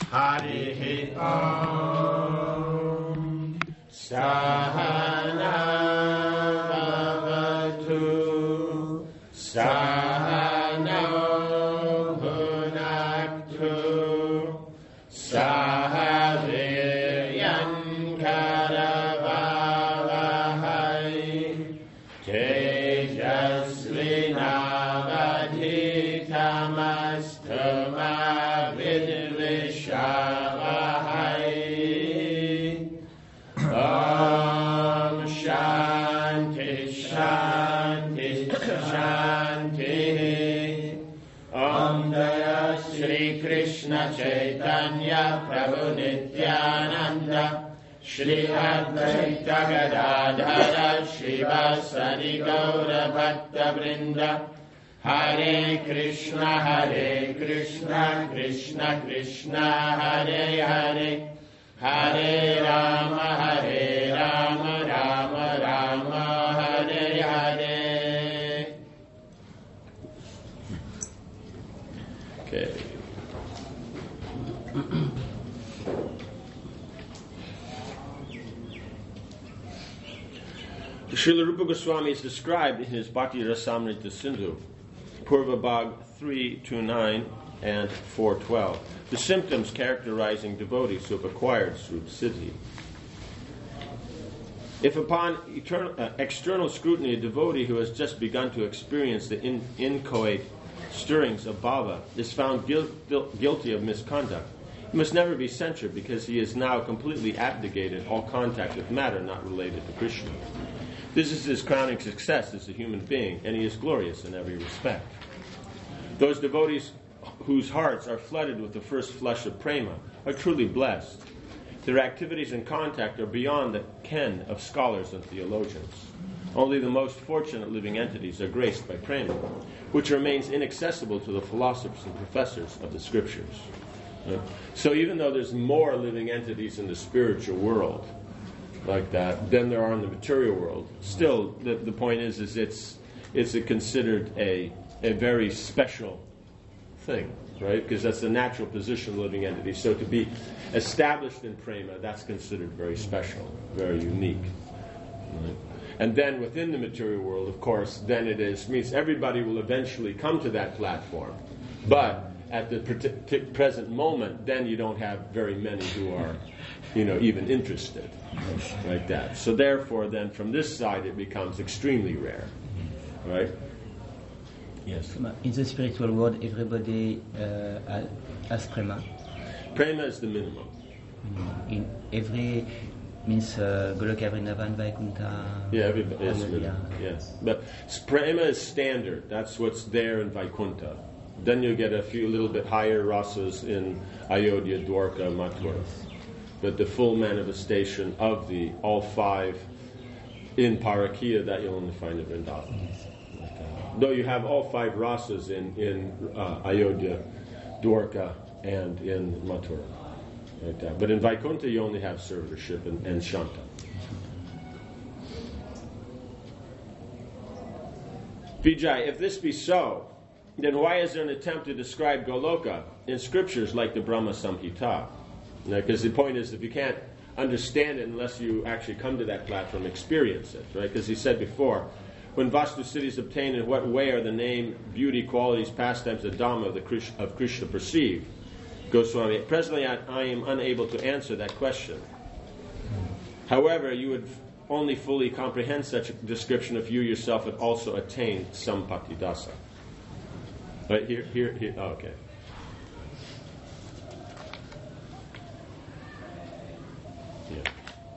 Harihi Om. Sahana Bhavatu Sahano Bhunaktu Sahaviryan Karavavahai Tejasvinavadhitamastu ma vidvishavahai. Om Shanti Shanti Shanti. Om Daya Shri Krishna Chaitanya Prabhu Nityananda Shri Advaita Gadadhara Shivasari Gaura Bhatta Vrinda. Hare Krishna Krishna Krishna Hare Hare, Hare Rama Rama Rama Hare Hare. Okay. Srila Rupa Goswami is described in his Bhakti Rasamrita Sindhu, Purva Bhag 329 and 412, the symptoms characterizing devotees who have acquired Srup Siddhi. If upon external scrutiny a devotee who has just begun to experience the inchoate stirrings of bhava is found guilty of misconduct, he must never be censured because he is now completely abdicated all contact with matter not related to Krishna. This is his crowning success as a human being, and he is glorious in every respect. Those devotees whose hearts are flooded with the first flush of prema are truly blessed. Their activities and contact are beyond the ken of scholars and theologians. Only the most fortunate living entities are graced by prema, which remains inaccessible to the philosophers and professors of the scriptures. So even though there's more living entities in the spiritual world like that than there are in the material world, still the point is it's considered a very special thing, right? Because that's the natural position of living entities. So to be established in prema, that's considered very special, very unique. Right? And then within the material world, of course, then means everybody will eventually come to that platform. But at the present moment, then you don't have very many who are, even interested, like that. So therefore, then from this side, it becomes extremely rare, right? Yes. In the spiritual world, everybody has prema. Prema is the minimum. In every means Goloka Vrindavan, Vaikuntha. Yeah, everybody is minimum. Yes, but prema is standard. That's what's there in Vaikuntha. Then you get a few little bit higher rasas in Ayodhya, Dwarka, Mathura. Yes. But the full manifestation of the all five in Parakya, that you'll only find in Vrindavan. Yes. Though you have all five rasas in Ayodhya, Dwarka, and in Mathura. Like that. But in Vaikuntha, you only have servitorship and Shanta. Vijay, if this be so, then why is there an attempt to describe Goloka in scriptures like the Brahma Samhita? Because the point is, if you can't understand it unless you actually come to that platform, experience it, right? Because he said before, when Vastu Siddhi is obtained, in what way are the name, beauty, qualities, pastimes, the Dhamma of Krishna perceived? Goswami, presently I am unable to answer that question. However, you would only fully comprehend such a description if you yourself had also attained Sampati Dasa. Right, here, oh, okay. Yeah.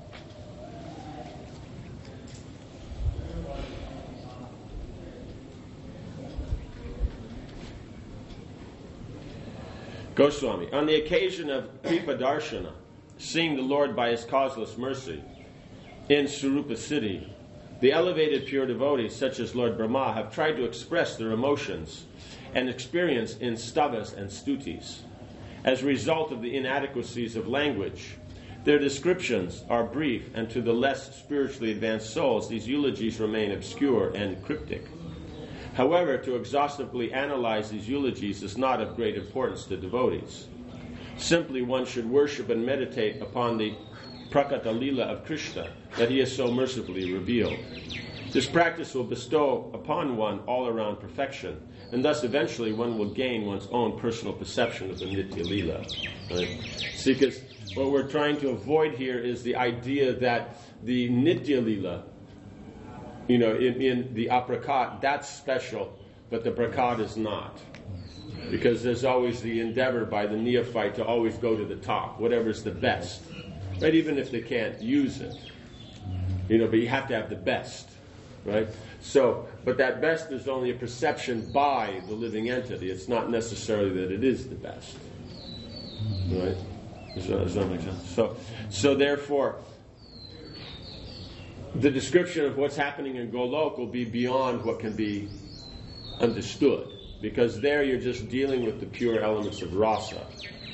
Goswami, on the occasion of Kripa Darshana, seeing the Lord by His causeless mercy in Surupa Siddhi, the elevated pure devotees such as Lord Brahma have tried to express their emotions and experience in stavas and stutis. As a result of the inadequacies of language, their descriptions are brief, and to the less spiritually advanced souls, these eulogies remain obscure and cryptic. However, to exhaustively analyze these eulogies is not of great importance to devotees. Simply one should worship and meditate upon the Prakata Lila of Krishna that he has so mercifully revealed. This practice will bestow upon one all-around perfection, and thus eventually one will gain one's own personal perception of the Nitya Lila. Right? See, because what we're trying to avoid here is the idea that the Nitya Lila, in the aprakat, that's special, but the prakat is not. Because there's always the endeavor by the neophyte to always go to the top, whatever's the best. Right? Even if they can't use it. But you have to have the best. Right? So, but that best is only a perception by the living entity. It's not necessarily that it is the best. Right? Does that make sense? So therefore, the description of what's happening in Golok will be beyond what can be understood. Because there you're just dealing with the pure elements of rasa.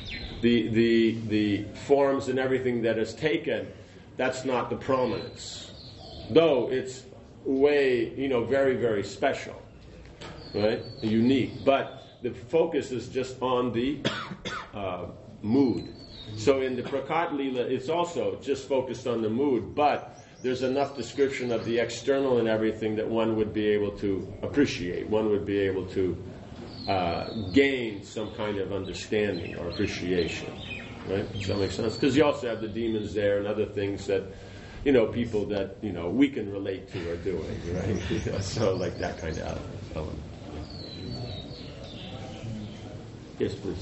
The forms and everything that is taken, that's not the prominence. Though it's way, very, very special, right? Unique. But the focus is just on the mood. So in the Prakat Lila, it's also just focused on the mood, but there's enough description of the external and everything that one would be able to appreciate. One would be able to gain some kind of understanding or appreciation. Right? Does that make sense? Because you also have the demons there and other things that, people that, we can relate to are doing, right? So like that kind of element. Yes, please.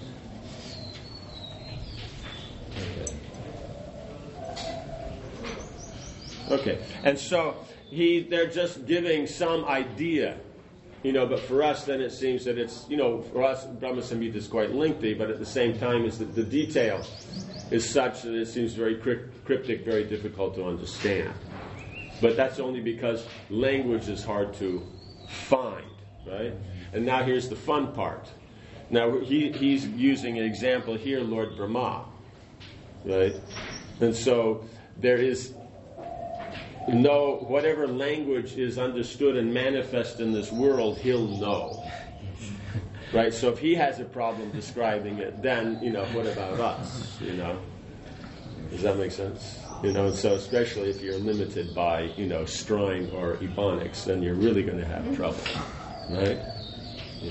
Okay. And so they're just giving some idea, but for us then it seems that it's, for us Brahma Samhita is quite lengthy, but at the same time is that the detail is such that it seems very cryptic, very difficult to understand. But that's only because language is hard to find, right? And now here's the fun part. Now he's using an example here, Lord Brahma, right? And so there is whatever language is understood and manifest in this world, he'll know. Right? So if he has a problem describing it, then, what about us? Does that make sense? And so especially if you're limited by, Strine or Ebonics, then you're really going to have trouble. Right? Yeah.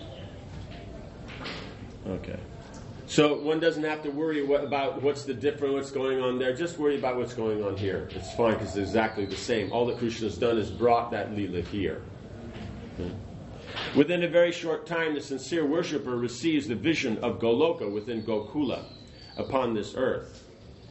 Okay. So one doesn't have to worry about what's going on there. Just worry about what's going on here. It's fine because it's exactly the same. All that Krishna has done is brought that lila here. Okay. Within a very short time, the sincere worshipper receives the vision of Goloka within Gokula upon this earth.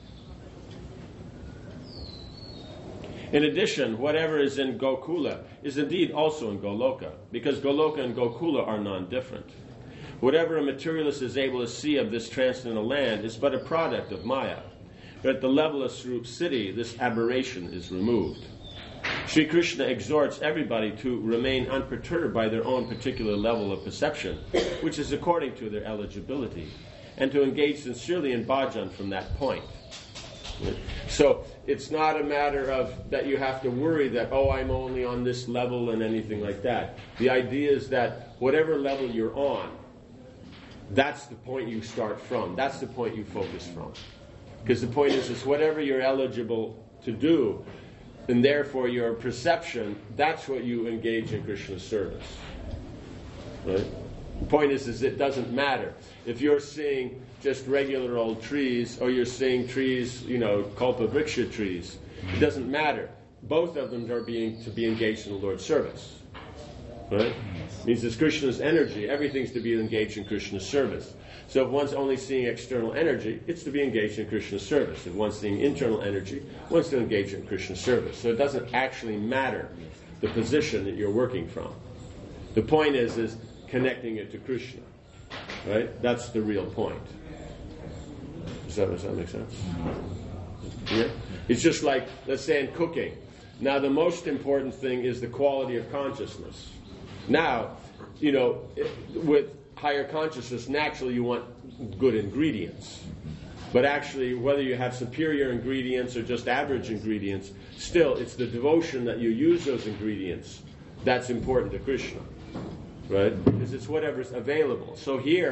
In addition, whatever is in Gokula is indeed also in Goloka, because Goloka and Gokula are non-different. Whatever a materialist is able to see of this transcendental land is but a product of Maya. But at the level of Swarup Siddhi, this aberration is removed. Sri Krishna exhorts everybody to remain unperturbed by their own particular level of perception, which is according to their eligibility, and to engage sincerely in bhajan from that point. So it's not a matter of that you have to worry that, I'm only on this level and anything like that. The idea is that whatever level you're on, that's the point you start from. That's the point you focus from. Because the point is whatever you're eligible to do, and therefore your perception, that's what you engage in Krishna's service. Right? The point is it doesn't matter. If you're seeing just regular old trees, or you're seeing trees, Kalpa Vriksha trees, it doesn't matter. Both of them are to be engaged in the Lord's service. Right? It means it's Krishna's energy. Everything's to be engaged in Krishna's service. So if one's only seeing external energy, it's to be engaged in Krishna's service. If one's seeing internal energy, one's to engage in Krishna's service. So it doesn't actually matter the position that you're working from. The point is connecting it to Krishna. Right? That's the real point. Does that make sense? Yeah? It's just like, let's say in cooking. Now the most important thing is the quality of consciousness. Now, with higher consciousness, naturally you want good ingredients. But actually, whether you have superior ingredients or just average ingredients, still, it's the devotion that you use those ingredients that's important to Krishna. Right? Because it's whatever's available. So here,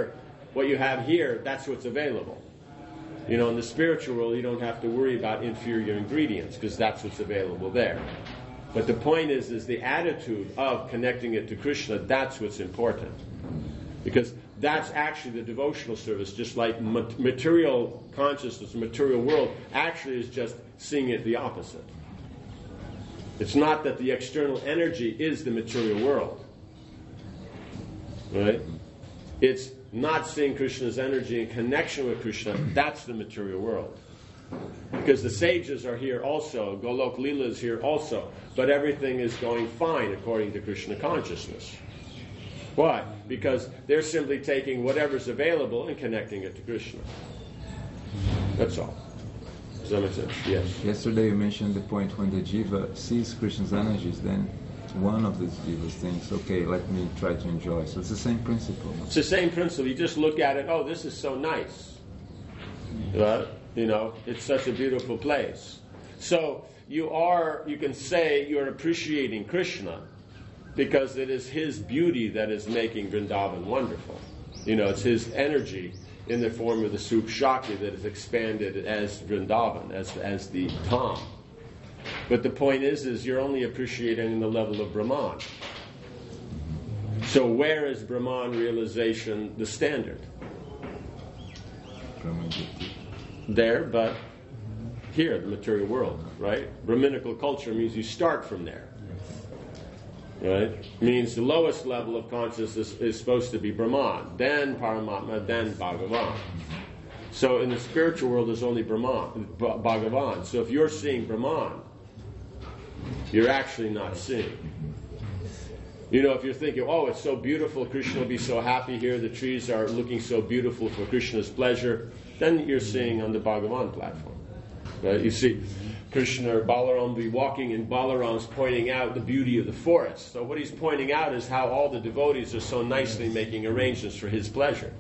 what you have here, that's what's available. You know, in the spiritual world, you don't have to worry about inferior ingredients because that's what's available there. But the point is the attitude of connecting it to Krishna, that's what's important. Because that's actually the devotional service, just like material consciousness, material world, actually is just seeing it the opposite. It's not that the external energy is the material world. Right? It's not seeing Krishna's energy in connection with Krishna, that's the material world. Because the sages are here also, Golok Lila is here also, but everything is going fine according to Krishna consciousness. Why? Because they're simply taking whatever's available and connecting it to Krishna. That's all. Does that make sense? Yes. Yesterday you mentioned the point when the jiva sees Krishna's energies, then one of these jivas thinks, okay, let me try to enjoy. So it's the same principle. It's the same principle. You just look at it, oh, this is so nice. Right? You know, it's such a beautiful place. So you can say you're appreciating Krishna because it is his beauty that is making Vrindavan wonderful. You know, it's his energy in the form of the Sup Shakti that is expanded as Vrindavan, as the Dham. But the point is you're only appreciating the level of Brahman. So where is Brahman realization the standard? There, but here, the material world, right? Brahminical culture means you start from there. Right? Means the lowest level of consciousness is supposed to be Brahman, then Paramatma, then Bhagavan. So in the spiritual world, there's only Brahman, Bhagavan. So if you're seeing Brahman, you're actually not seeing. You know, if you're thinking, oh, it's so beautiful, Krishna will be so happy here, the trees are looking so beautiful for Krishna's pleasure, then you're seeing on the Bhagavan platform. Right? You see Krishna or Balaram be walking, and Balaram's pointing out the beauty of the forest. So what he's pointing out is how all the devotees are so nicely making arrangements for his pleasure.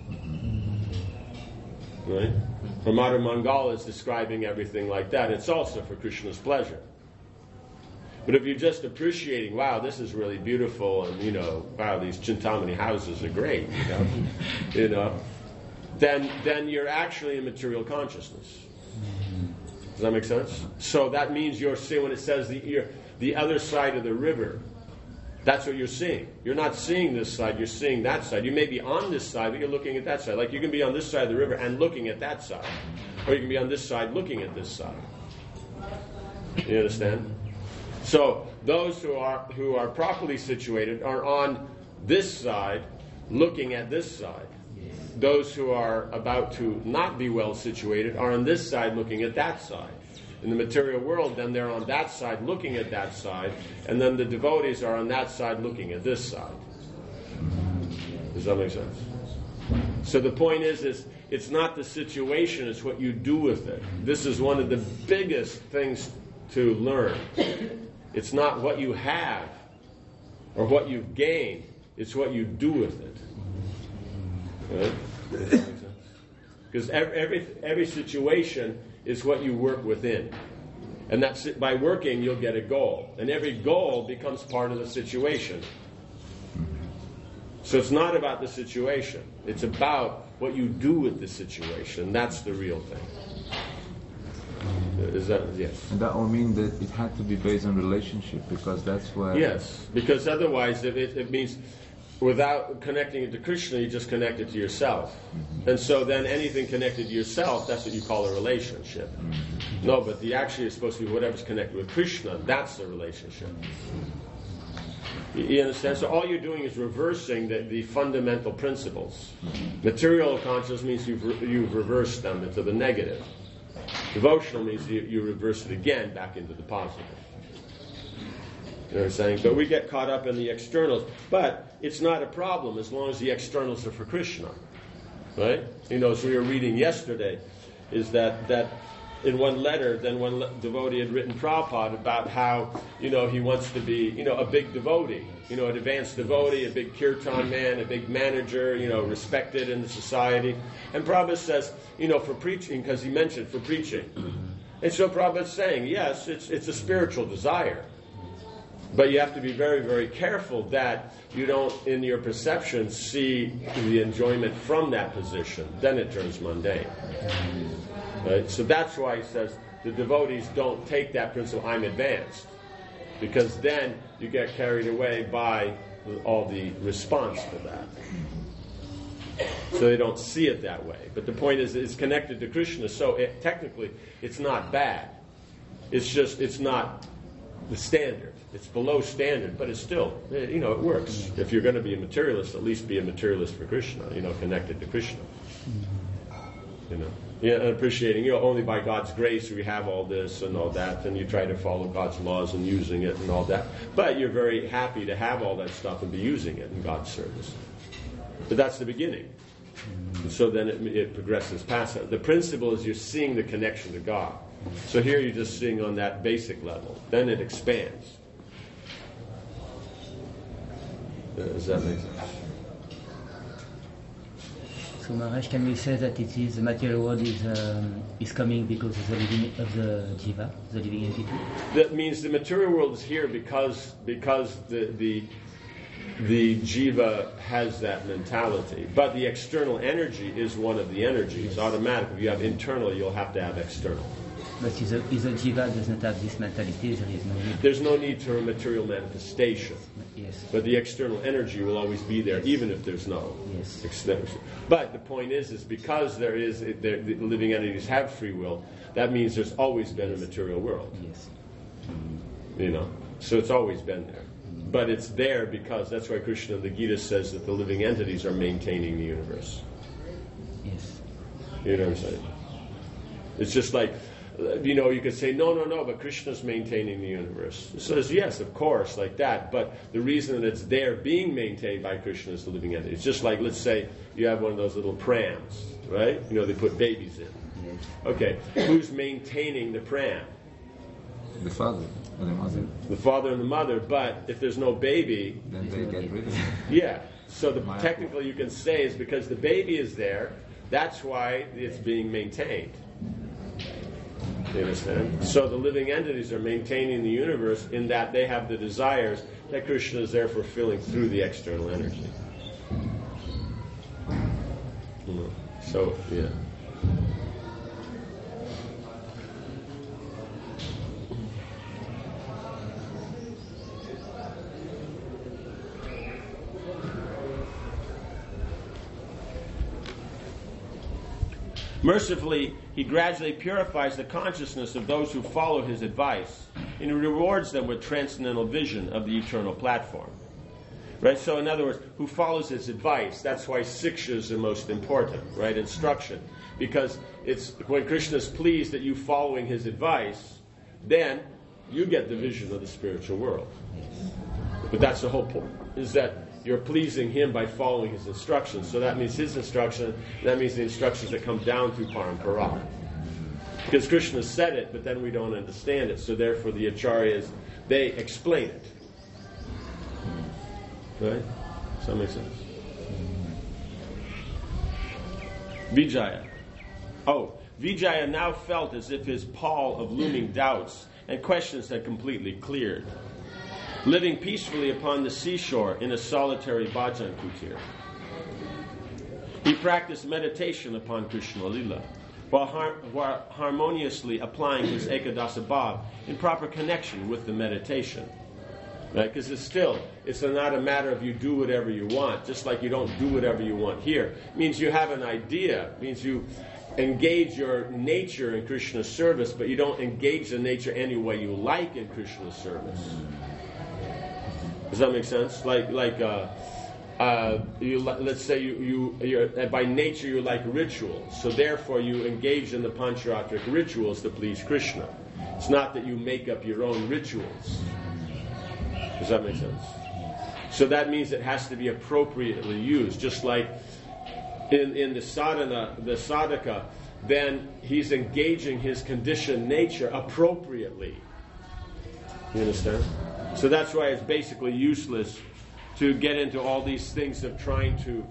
Right? Radha Mangala is describing everything like that. It's also for Krishna's pleasure. But if you're just appreciating, wow, this is really beautiful, and, you know, wow, these Chintamani houses are great, you know, then you're actually in material consciousness. Does that make sense? So that means you're seeing, when it says the other side of the river, that's what you're seeing. You're not seeing this side, you're seeing that side. You may be on this side, but you're looking at that side. Like you can be on this side of the river and looking at that side. Or you can be on this side looking at this side. You understand? So those who are properly situated are on this side looking at this side. Those who are about to not be well situated are on this side looking at that side. In the material world, then they're on that side looking at that side, and then the devotees are on that side looking at this side. Does that make sense? So the point is it's not the situation, it's what you do with it. This is one of the biggest things to learn. It's not what you have or what you've gained, it's what you do with it. Right? Because every situation is what you work within. And that's it. By working, you'll get a goal. And every goal becomes part of the situation. So it's not about the situation. It's about what you do with the situation. That's the real thing. Is that, yes? And that will mean that it had to be based on relationship, because that's why... Yes, because otherwise it means without connecting it to Krishna, you just connect it to yourself. Mm-hmm. And so then anything connected to yourself, that's what you call a relationship. Mm-hmm. No, but actually it's supposed to be whatever's connected with Krishna, that's the relationship. You understand? So all you're doing is reversing the fundamental principles. Mm-hmm. Material consciousness means you've reversed them into the negative. Devotional means you reverse it again back into the positive. You know what I'm saying? But we get caught up in the externals. But it's not a problem as long as the externals are for Krishna. Right? You know, as we were reading yesterday, is that in one letter, then one devotee had written Prabhupada about how, you know, he wants to be, you know, a big devotee. You know, an advanced devotee, a big kirtan man, a big manager, you know, respected in the society. And Prabhupada says, you know, for preaching, because he mentioned for preaching. And so Prabhupada's saying, yes, it's a spiritual desire. But you have to be very, very careful that you don't, in your perception, see the enjoyment from that position. Then it turns mundane. Right? So that's why he says the devotees don't take that principle, I'm advanced. Because then you get carried away by all the response to that. So they don't see it that way. But the point is, it's connected to Krishna, so technically it's not bad. It's just, it's not the standard. It's below standard, but it's still, it works. If you're going to be a materialist, at least be a materialist for Krishna, connected to Krishna. And appreciating, only by God's grace we have all this and all that, and you try to follow God's laws and using it and all that. But you're very happy to have all that stuff and be using it in God's service. But that's the beginning. And so then it progresses past that. The principle is you're seeing the connection to God. So here you're just seeing on that basic level. Then it expands. Does that make sense? So Maharaj, can we say that it is the material world is coming because of the living of the jiva, the living entity? That means the material world is here because the jiva has that mentality. But the external energy is one of the energies. Automatically, if you have internal, you'll have to have external. But if the jiva does not have this mentality, there is no need. There's no need for a material manifestation. Yes. But the external energy will always be there, even if there's no external. But the point is because the living entities have free will, that means there's always been a material world. Yes. So it's always been there. But it's there because that's why Krishna in the Gita says that the living entities are maintaining the universe. Yes. You know what I'm saying? It's just like, you could say, no, but Krishna's maintaining the universe. It says, yes, of course, like that. But the reason that it's there being maintained by Krishna is the living entity. It's just like, let's say you have one of those little prams, right? They put babies in. Yes. Okay, who's maintaining the pram? The father and the mother. The father and the mother, but if there's no baby... Then they get rid of it. Yeah, so technically you can say is because the baby is there, that's why it's being maintained. You understand? So the living entities are maintaining the universe in that they have the desires that Krishna is there fulfilling through the external energy. So, yeah. Mercifully, he gradually purifies the consciousness of those who follow his advice, and he rewards them with transcendental vision of the eternal platform. Right? So in other words, who follows his advice, that's why siksha is the most important, right? Instruction. Because it's when Krishna is pleased that you following his advice, then you get the vision of the spiritual world. But that's the whole point, is that you're pleasing him by following his instructions. So that means his instruction, that means the instructions that come down through Parampara. Because Krishna said it, but then we don't understand it. So therefore the acharyas, they explain it. Right? Does that make sense? Vijaya. Vijaya now felt as if his pall of looming doubts and questions had completely cleared. Living peacefully upon the seashore in a solitary bhajan kutir, he practiced meditation upon Krishna Lila, while harmoniously applying his Ekadasa Bhav in proper connection with the meditation. Right? Because it's not a matter of you do whatever you want, just like you don't do whatever you want here. It means you have an idea. It means you engage your nature in Krishna's service, but you don't engage the nature any way you like in Krishna's service. Does that make sense? Let's say you're by nature you like rituals, so therefore you engage in the Pancharatric rituals to please Krishna. It's not that you make up your own rituals. Does that make sense? So that means it has to be appropriately used. Just like in the sadhana, the sadhaka, then he's engaging his conditioned nature appropriately. You understand? So that's why it's basically useless to get into all these things of trying to,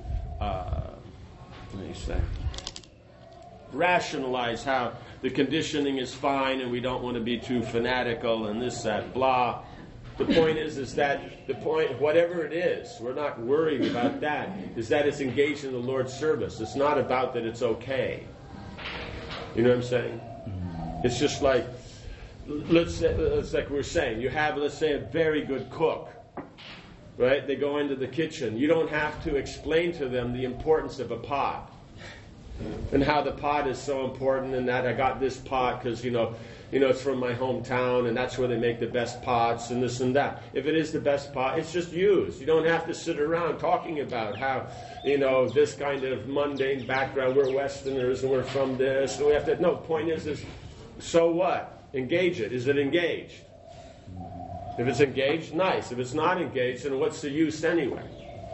rationalize how the conditioning is fine and we don't want to be too fanatical and this, that, blah. The point is that the point, whatever it is, we're not worried about that, is that it's engaged in the Lord's service. It's not about that it's okay. You know what I'm saying? It's just like, let's say, it's like we were saying, you have, let's say, a very good cook, right? They go into the kitchen. You don't have to explain to them the importance of a pot and how the pot is so important, and that I got this pot because, it's from my hometown, and that's where they make the best pots, and this and that. If it is the best pot, it's just used. You don't have to sit around talking about how, this kind of mundane background, we're Westerners, and we're from this, and we have to, no, point is, so what? Engage it. Is it engaged? If it's engaged, nice. If it's not engaged, then what's the use anyway?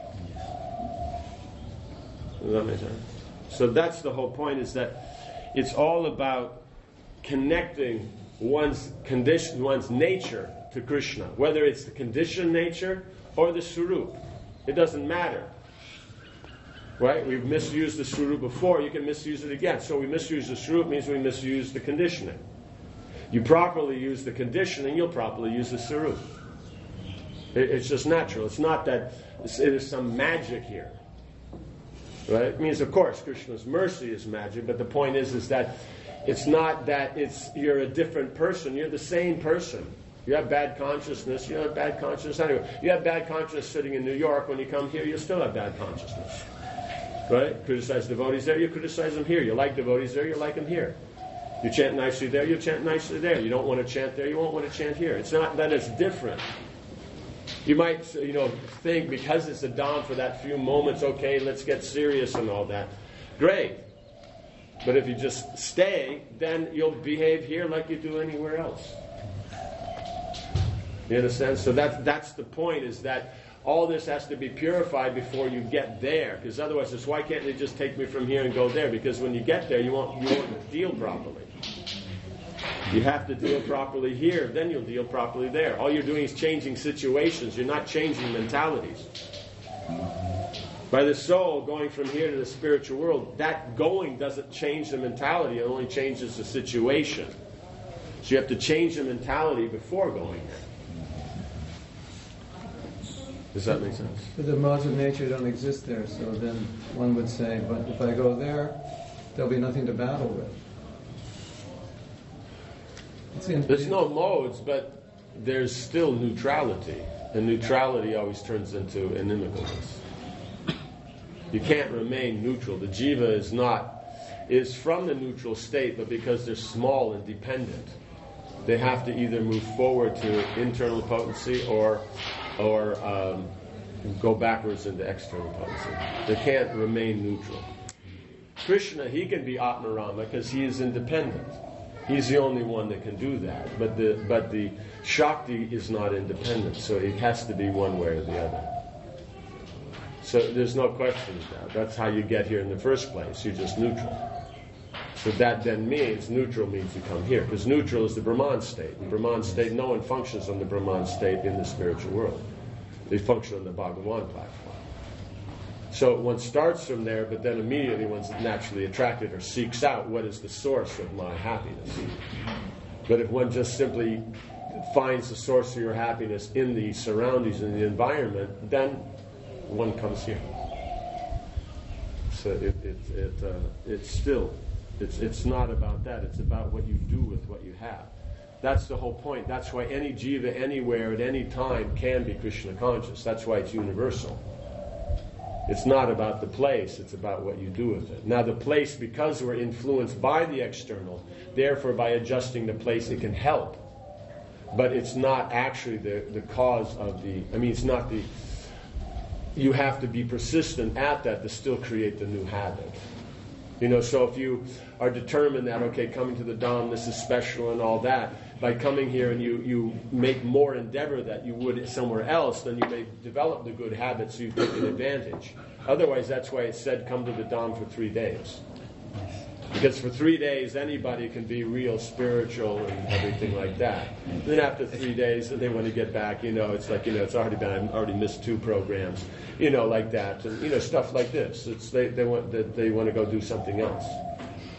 Does that make sense? So that's the whole point, is that it's all about connecting one's condition, one's nature to Krishna, whether it's the conditioned nature or the Swarup. It doesn't matter. Right? We've misused the Swarup before, you can misuse it again. So we misuse the Swarup means we misuse the conditioning. You properly use the conditioning, you'll properly use the Swarup. It's just natural. It's not that there's some magic here. Right? It means, of course, Krishna's mercy is magic, but the point is that it's not that you're a different person. You're the same person. You have bad consciousness. You have bad consciousness anyway. You have bad consciousness sitting in New York. When you come here, you still have bad consciousness. Right? Criticize devotees there, you criticize them here. You like devotees there, you like them here. You chant nicely there, you chant nicely there. You don't want to chant there, you won't want to chant here. It's not that it's different. You might, think because it's a Dham for that few moments, okay, let's get serious and all that. Great. But if you just stay, then you'll behave here like you do anywhere else. You understand? So that's the point, is that all this has to be purified before you get there. Because otherwise, it's why can't they just take me from here and go there? Because when you get there, you won't deal properly. You have to deal properly here, then you'll deal properly there. All you're doing is changing situations. You're not changing mentalities. By the soul going from here to the spiritual world, that going doesn't change the mentality, it only changes the situation. So you have to change the mentality before going there. Does that make sense? But the modes of nature don't exist there, so then one would say, but if I go there, there'll be nothing to battle with. There's no modes, but there's still neutrality. And neutrality always turns into inimicalness. You can't remain neutral. The jiva is from the neutral state, but because they're small and dependent, they have to either move forward to internal potency or go backwards into external potency. They can't remain neutral. Krishna, he can be Atmarama because he is independent. He's the only one that can do that. But the Shakti is not independent, so it has to be one way or the other. So there's no question about that. That's how you get here in the first place. You're just neutral. So that then means, neutral means you come here. Because neutral is the Brahman state. The Brahman state, no one functions on the Brahman state in the spiritual world. They function on the Bhagavan platform. So one starts from there, but then immediately one's naturally attracted or seeks out what is the source of my happiness. But if one just simply finds the source of your happiness in the surroundings, in the environment, then one comes here. So it's not about that. It's about what you do with what you have. That's the whole point. That's why any jiva anywhere at any time can be Krishna conscious. That's why it's universal. It's not about the place, it's about what you do with it. Now the place, because we're influenced by the external, therefore by adjusting the place it can help. But it's not actually the cause of it's not the... You have to be persistent at that to still create the new habit. So if you are determined that, okay, coming to the Dham, this is special and all that, by coming here and you make more endeavor that you would somewhere else, then you may develop the good habits so you take an advantage. Otherwise, that's why it said come to the Dham for 3 days. Because for 3 days, anybody can be real spiritual and everything like that. And then after 3 days, they want to get back, it's like, it's already been, I've already missed 2 programs, like that. And, stuff like this. They want to go do something else.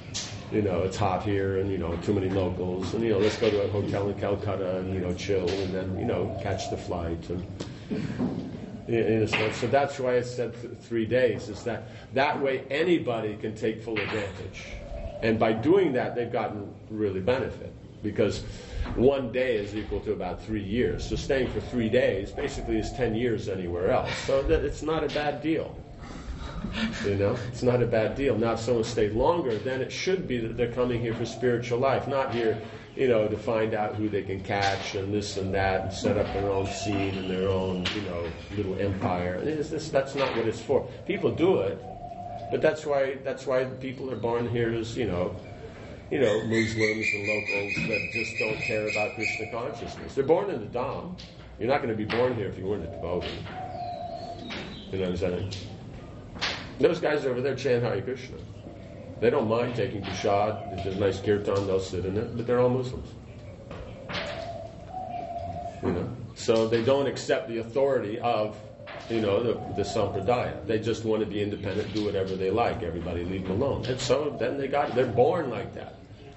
it's hot here and, too many locals and, let's go to a hotel in Calcutta and, chill and then, catch the flight. And, so that's why I said 3 days, is that way anybody can take full advantage. And by doing that, they've gotten really benefit, because 1 day is equal to about 3 years. So staying for 3 days basically is 10 years anywhere else. So it's not a bad deal. It's not a bad deal. Now, if someone stayed longer, then it should be that they're coming here for spiritual life, not here, to find out who they can catch and this and that, and set up their own scene and their own, little empire. That's not what it's for. People do it, but that's why people are born here as, Muslims and locals that just don't care about Krishna consciousness. They're born in the Dham. You're not going to be born here if you weren't a devotee. You know what I'm saying? Those guys over there chant Hare Krishna. They don't mind taking prasad. If there's a nice kirtan, they'll sit in it, but they're all Muslims. So they don't accept the authority of, the sampradaya. They just want to be independent, do whatever they like. Everybody leave them alone. And so then they're born like that.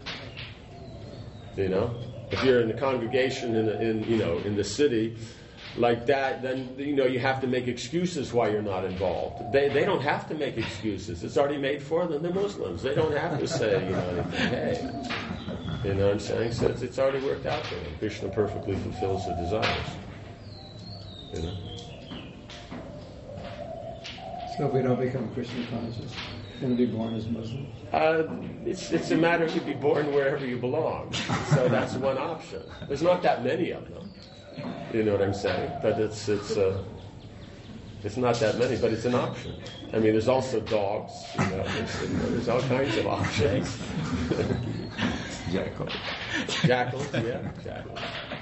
If you're in the congregation in the city like that, then you have to make excuses why you're not involved. They don't have to make excuses. It's already made for them. They're Muslims. They don't have to say anything. Hey, you know what I'm saying? So it's already worked out for them. Krishna perfectly fulfills the desires. So if we don't become Krishna conscious, can we be born as Muslim? It's a matter of you be born wherever you belong. So that's one option. There's not that many of them. You know what I'm saying? But it's not that many, but it's an option. I mean, there's also dogs. There's all kinds of options. Jackals. Jackals, yeah, jackals.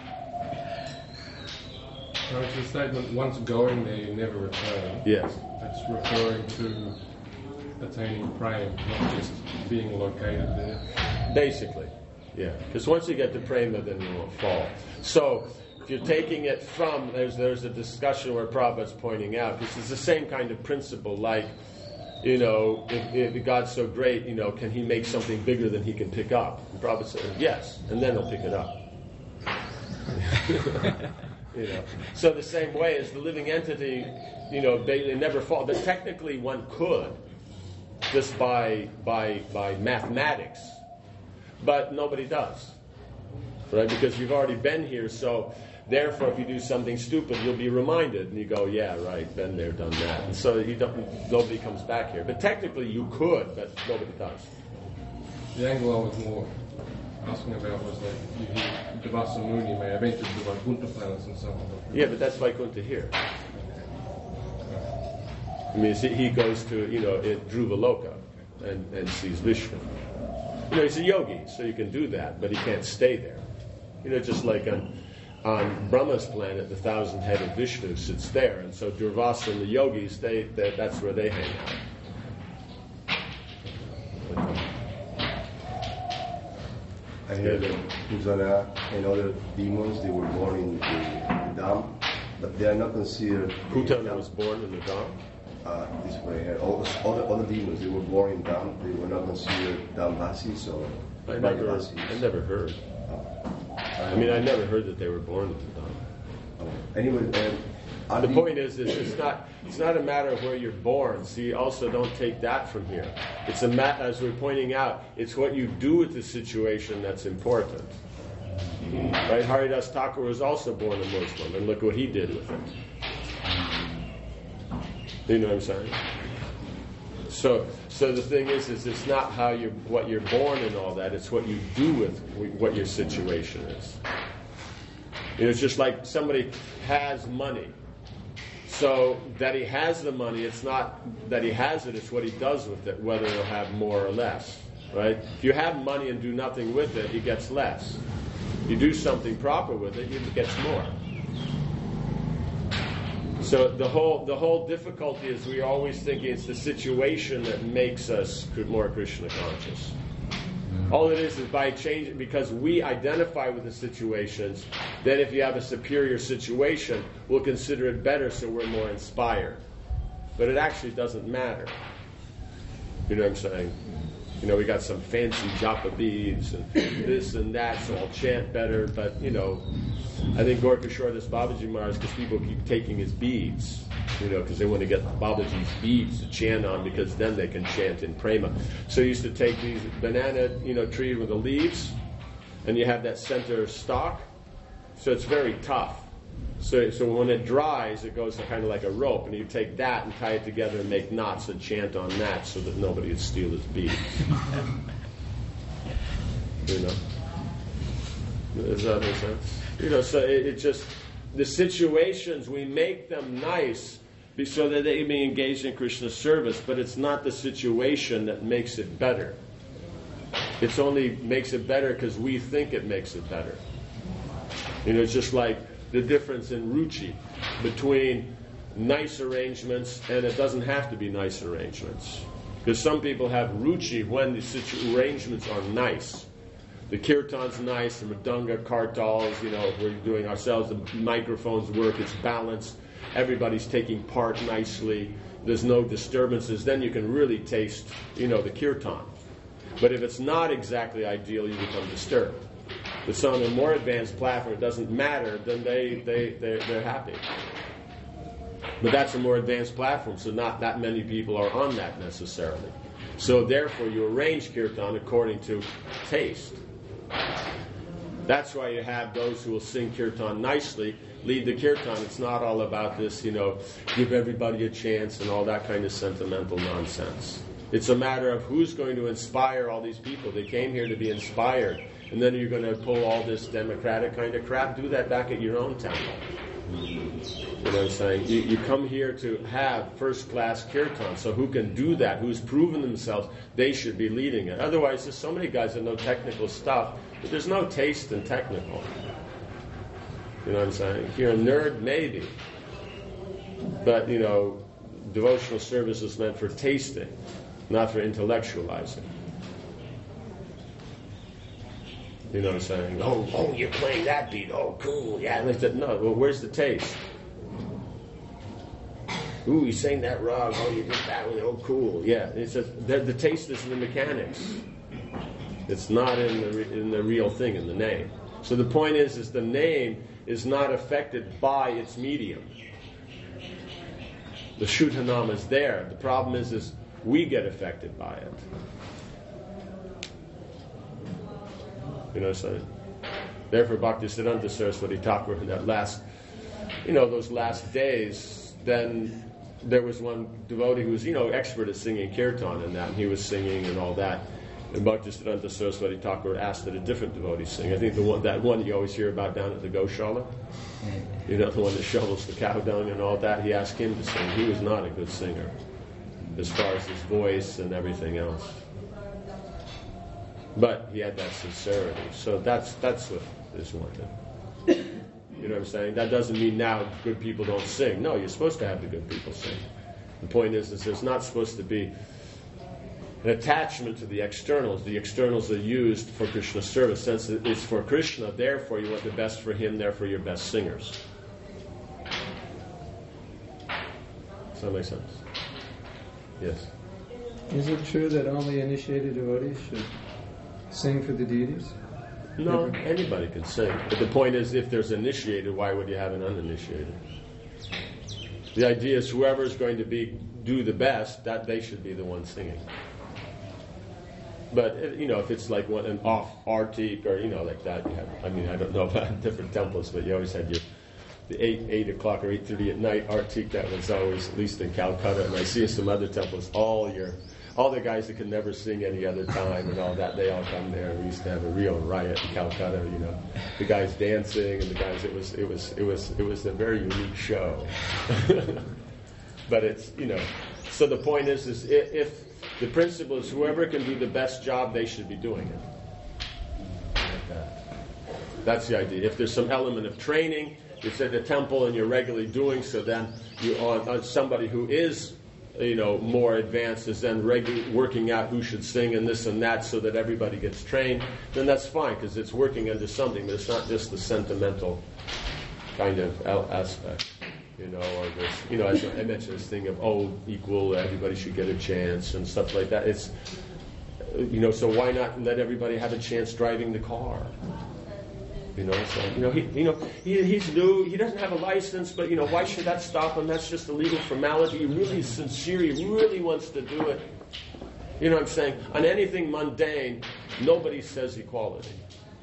So it's the statement, once going there, you never return. Yes. That's referring to attaining prema, not just being located there. Basically, yeah. Because once you get to prema, then you won't fall. So if you're taking it from, there's a discussion where Prabhupada's pointing out, this is the same kind of principle, like, if God's so great, can he make something bigger than he can pick up? And Prabhupada says, yes, and then he'll pick it up. So the same way as the living entity, they never fall. But technically one could, just by mathematics, but nobody does, right? Because you've already been here, so therefore if you do something stupid, you'll be reminded, and you go, yeah, right, been there, done that. And so nobody comes back here. But technically you could, but nobody does. The angle I was more asking about was that you hear Devasa Muni may have entered the Vaikuntha planets and so on. Yeah, but that's Vaikuntha here. I mean, he goes to, Dhruva Loka and sees Vishnu. He's a yogi, so you can do that, but he can't stay there. Just like on Brahma's planet, the 1,000-headed Vishnu sits there, and so Durvasa and the yogis, that's where they hang out. I heard that Pujana and other demons, they were born in the Dham, but they are not considered... Putana was born in the Dham? This way, all the demons, they were born in Dham, they were not considered Dhamvasis or Brajavasis. I never heard. I never heard that they were born in the Dham. Anyway, the point is it's not a matter of where you're born. See, also don't take that from here. It's as we're pointing out, it's what you do with the situation that's important. Right? Haridas Thakur was also born a Muslim, and look what he did with it. You know what I'm saying? So the thing is it's not what you're born and all that. It's what you do with what your situation is. It's just like somebody has money. So that he has the money, it's not that he has it, it's what he does with it, whether he'll have more or less. Right? If you have money and do nothing with it, he gets less. You do something proper with it, he gets more. So the whole difficulty is we're always thinking it's the situation that makes us more Krishna conscious. All it is by changing, because we identify with the situations, then if you have a superior situation, we'll consider it better so we're more inspired. But it actually doesn't matter. You know what I'm saying? You know, we got some fancy japa beads and this and that, so I'll chant better. But, you know, I think Gorka Shore this Babaji Maharaj because people keep taking his beads, you know, because they want to get Babaji's beads to chant on because then they can chant in prema. So he used to take these banana, you know, tree with the leaves, and you have that center stalk, so it's very tough. So when it dries, it goes kind of like a rope, and you take that and tie it together and make knots and chant on that so that nobody would steal his beads. You know? Does that make sense? You know, so it just, the situations, we make them nice so that they may engage in Krishna's service, but it's not the situation that makes it better. It only makes it better because we think it makes it better. You know, it's just like the difference in ruchi between nice arrangements and it doesn't have to be nice arrangements. Because some people have ruchi when the arrangements are nice. The kirtan's nice, the mridanga, kartals, you know, we're doing ourselves, the microphones work, it's balanced, everybody's taking part nicely, there's no disturbances, then you can really taste, you know, the kirtan. But if it's not exactly ideal, you become disturbed. But so on a more advanced platform, it doesn't matter, then they're happy. But that's a more advanced platform, so not that many people are on that necessarily. So therefore, you arrange kirtan according to taste. That's why you have those who will sing kirtan nicely, lead the kirtan. It's not all about this, you know, give everybody a chance and all that kind of sentimental nonsense. It's a matter of who's going to inspire all these people. They came here to be inspired. And then you're going to pull all this democratic kind of crap. Do that back at your own temple. You know what I'm saying? You come here to have first-class kirtan. So who can do that? Who's proven themselves? They should be leading it. Otherwise, there's so many guys that know technical stuff, but there's no taste in technical. You know what I'm saying? If you're a nerd, maybe. But, you know, devotional service is meant for tasting, not for intellectualizing. You know what I'm saying? Oh, you're playing that beat. Oh, cool. Yeah. No, well, where's the taste? Ooh, you sang that rag. Oh, you did that one. Oh, cool. Yeah. It's just, the taste is in the mechanics. It's not in the real thing, in the name. So the point is the name is not affected by its medium. The Shuddhanam is there. The problem is we get affected by it. You know what I'm saying? Therefore, Bhaktisiddhanta Saraswati Thakur in that last, you know, those last days, then there was one devotee who was, you know, expert at singing kirtan and that, and he was singing and all that. And Bhaktisiddhanta Saraswati Thakur asked that a different devotee sing. I think that one you always hear about down at the Goshala, you know, the one that shovels the cow dung and all that. He asked him to sing. He was not a good singer as far as his voice and everything else. But he had that sincerity. So that's what is wanted. You know what I'm saying? That doesn't mean now good people don't sing. No, you're supposed to have the good people sing. The point is there's not supposed to be an attachment to the externals. The externals are used for Krishna's service. Since it's for Krishna, therefore you want the best for him, therefore you're best singers. Does that make sense? Yes. Is it true that only initiated devotees should sing for the deities? No, anybody can sing. But the point is, if there's initiated, why would you have an uninitiated? The idea is whoever is going to do the best, that they should be the one singing. But, you know, if it's like an off artik or, you know, like that, you have, I mean, I don't know about different temples, but you always had the 8 o'clock or 8:30 at night artik. That was always, at least in Calcutta, and I see in some other temples, all the guys that could never sing any other time and all that, they all come there. We used to have a real riot in Calcutta, you know. The guys dancing and the guys, it was a very unique show. But it's, you know, so the point is if the principle is whoever can do the best job, they should be doing it. Like that. That's the idea. If there's some element of training, it's at the temple and you're regularly doing so, then you on somebody who is, you know, more advanced is then working out who should sing and this and that so that everybody gets trained, then that's fine because it's working under something, but it's not just the sentimental kind of aspect, you know, or this, you know, as I mentioned this thing of, equal, everybody should get a chance and stuff like that. So why not let everybody have a chance driving the car? He's new. He doesn't have a license, but why should that stop him? That's just a legal formality. He really is sincere. He really wants to do it. You know what I'm saying? On anything mundane, nobody says equality.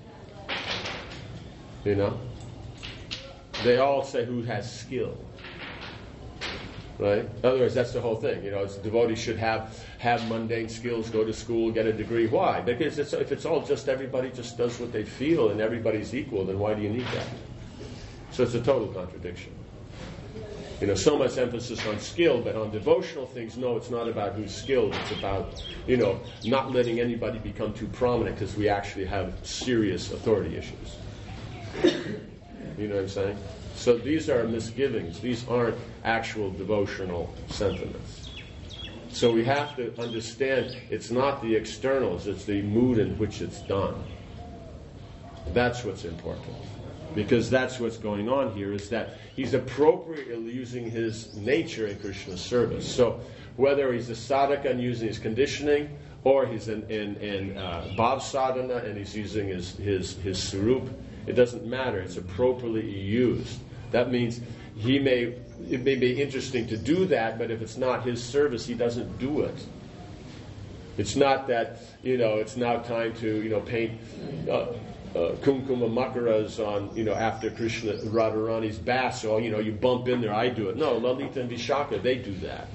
They all say who has skill. Right? In other words, that's the whole thing. Devotees should have mundane skills, go to school, get a degree. Why? Because if it's all just everybody just does what they feel and everybody's equal, then why do you need that? So it's a total contradiction. So much emphasis on skill, but on devotional things, no, it's not about who's skilled. It's about, not letting anybody become too prominent because we actually have serious authority issues. You know what I'm saying? So these are misgivings. These aren't actual devotional sentiments. So we have to understand it's not the externals, it's the mood in which it's done. That's what's important. Because that's what's going on here, is that he's appropriately using his nature in Krishna's service. So whether he's a sadhaka and using his conditioning, or he's in bhav sadhana and he's using his surup, it doesn't matter. It's appropriately used. That means it may be interesting to do that, but if it's not his service, he doesn't do it. It's not that, it's now time to, paint kumkuma makaras on, after Krishna, Radharani's bath, so, you bump in there, I do it. No, Lalita and Vishaka, they do that.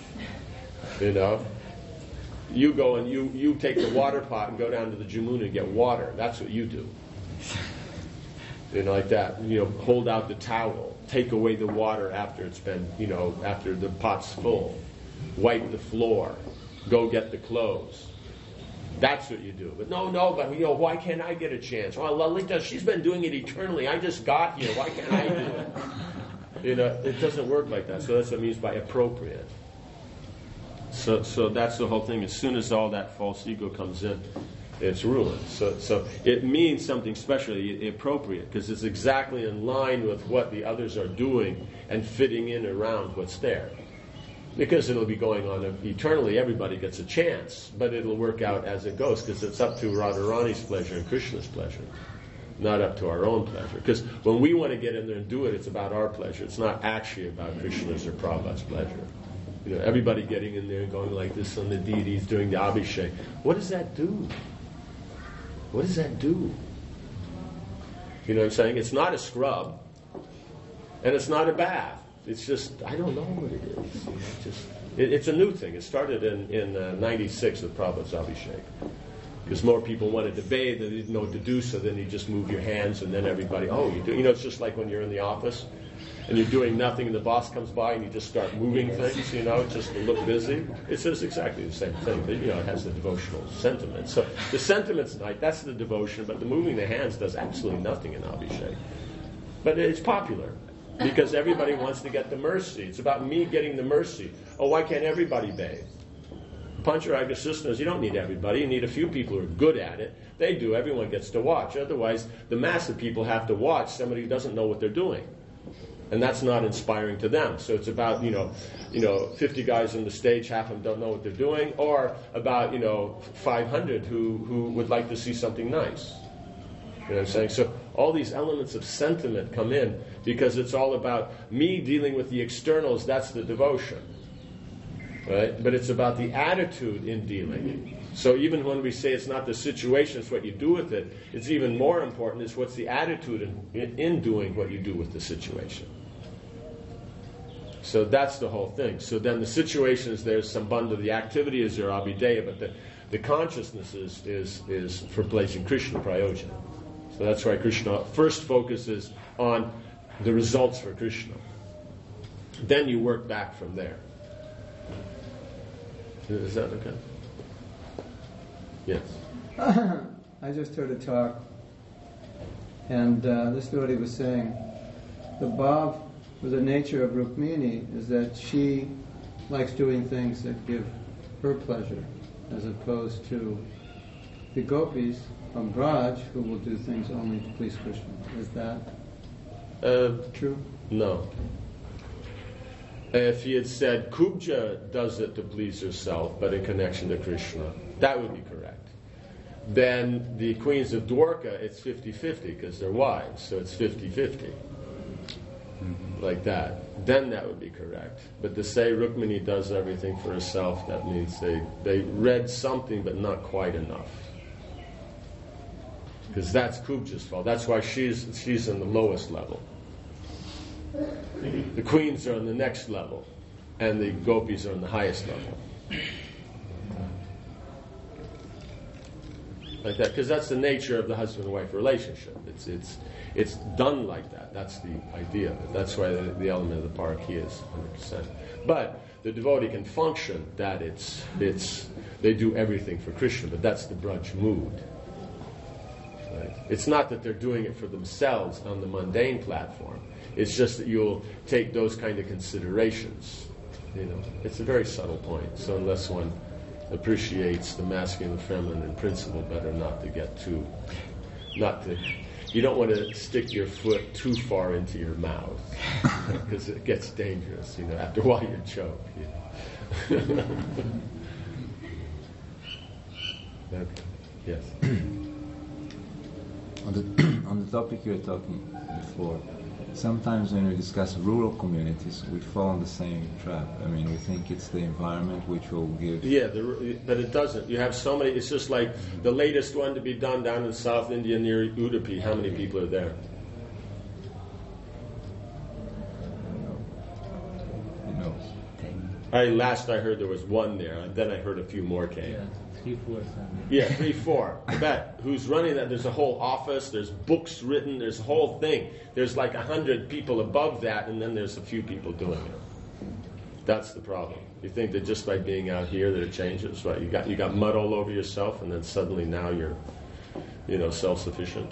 You go and you take the water pot and go down to the Jamuna and get water. That's what you do. Like that. Hold out the towel. Take away the water after it's been, after the pot's full. Wipe the floor. Go get the clothes. That's what you do. But but why can't I get a chance? Well, Lalita, she's been doing it eternally. I just got here. Why can't I do it? It doesn't work like that. So that's what it means by appropriate. So that's the whole thing. As soon as all that false ego comes in, it's ruined. So it means something specially appropriate, because it's exactly in line with what the others are doing and fitting in around what's there. Because it'll be going on eternally, everybody gets a chance, but it'll work out as it goes, because it's up to Radharani's pleasure and Krishna's pleasure, not up to our own pleasure. Because when we want to get in there and do it, it's about our pleasure. It's not actually about Krishna's or Prabhupada's pleasure. Everybody getting in there and going like this on the deities, doing the abhishek. What does that do? What does that do? You know what I'm saying? It's not a scrub, and it's not a bath. It's just, I don't know what it is. It's a new thing. It started in 96 with Prabhupada's Abhishek. Because more people wanted to bathe, they didn't know what to do, so then you just move your hands, and then everybody, you do. It's just like when you're in the office, and you're doing nothing, and the boss comes by, and you just start moving things, just to look busy. It says exactly the same thing. It has the devotional sentiment. So the sentiment's nice, that's the devotion, but the moving the hands does absolutely nothing in Abhishek. But it's popular, because everybody wants to get the mercy. It's about me getting the mercy. Why can't everybody bathe? Pancharaga systems, you don't need everybody. You need a few people who are good at it. They do. Everyone gets to watch. Otherwise, the mass of people have to watch somebody who doesn't know what they're doing. And that's not inspiring to them. So it's about, 50 guys on the stage, half of them don't know what they're doing, or about, 500 who would like to see something nice. You know what I'm saying? So all these elements of sentiment come in because it's all about me dealing with the externals. That's the devotion. Right? But it's about the attitude in dealing. So even when we say it's not the situation, it's what you do with it, it's even more important is what's the attitude in doing what you do with the situation. So that's the whole thing. So then the situation is there's sambandha, the activity is your abhideya, but the consciousness is for placing Krishna prayojana. So that's why Krishna first focuses on the results for Krishna. Then you work back from there. Is that okay? Yes. I just heard a talk, and this devotee was saying the bhav, or the nature of Rukmini, is that she likes doing things that give her pleasure, as opposed to the gopis from Braj, who will do things only to please Krishna. Is that true? No. If he had said Kubja does it to please herself, but in connection to Krishna, that would be correct. Then the queens of Dwarka, it's 50-50 because they're wives, so it's 50-50. Like that. Then that would be correct. But to say Rukmini does everything for herself, that means they read something but not quite enough. Because that's Kubja's fault. That's why she's in the lowest level. The queens are on the next level, and the gopis are on the highest level. Like that, because that's the nature of the husband and wife relationship. It's done like that. That's the idea of it. That's why the element of the parakya is 100%. But the devotee can function that they do everything for Krishna, but that's the Braj mood. Right? It's not that they're doing it for themselves on the mundane platform. It's just that you'll take those kind of considerations. It's a very subtle point. So unless one appreciates the masculine and feminine in principle, better not to get too, you don't want to stick your foot too far into your mouth because it gets dangerous. After a while you choke. Okay. Yes. On the topic you were talking before, sometimes when we discuss rural communities, we fall in the same trap. We think it's the environment which will give... Yeah, but it doesn't. You have so many... It's just like the latest one to be done down in South India near Udupi. How many people are there? Who knows? Last I heard there was one there, and then I heard a few more came. Yeah, 3, 4. Yeah, 3, 4. I bet. Who's running that? There's a whole office, there's books written, there's a whole thing. There's like 100 people above that, and then there's a few people doing it. That's the problem. You think that just by being out here that it changes, right? You got mud all over yourself, and then suddenly now you're, self-sufficient.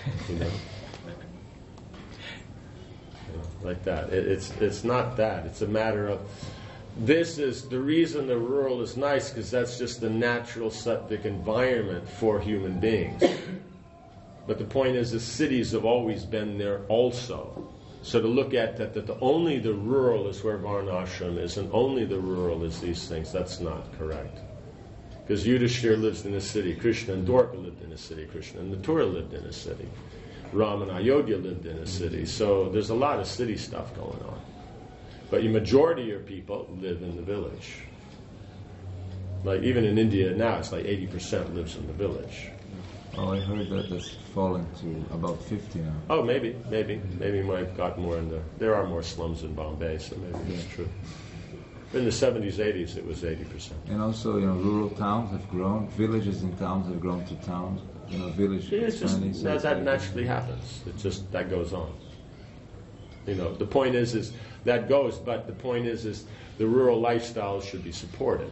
Like that. It's not that. It's a matter of... This is the reason the rural is nice, because that's just the natural sattvic environment for human beings. But the point is, the cities have always been there also. So to look at that only the rural is where Varnashram is, and only the rural is these things, that's not correct. Because Yudhishthira lives in a city, Krishna and Dwarka lived in a city, Krishna and Mathura lived in a city, Ram and Ayodhya lived in a city. So there's a lot of city stuff going on. But the majority of your people live in the village. Like even in India now, it's like 80% lives in the village. Oh, I heard that that's fallen to about 50 now. Oh, maybe might have got more in there are more slums in Bombay, so maybe that's true. In the 70s, 80s, it was 80%. And also, rural towns have grown, villages in towns have grown to towns, villages expanding. That naturally happens. It's just, that goes on. The point is that goes, but the point is the rural lifestyle should be supported.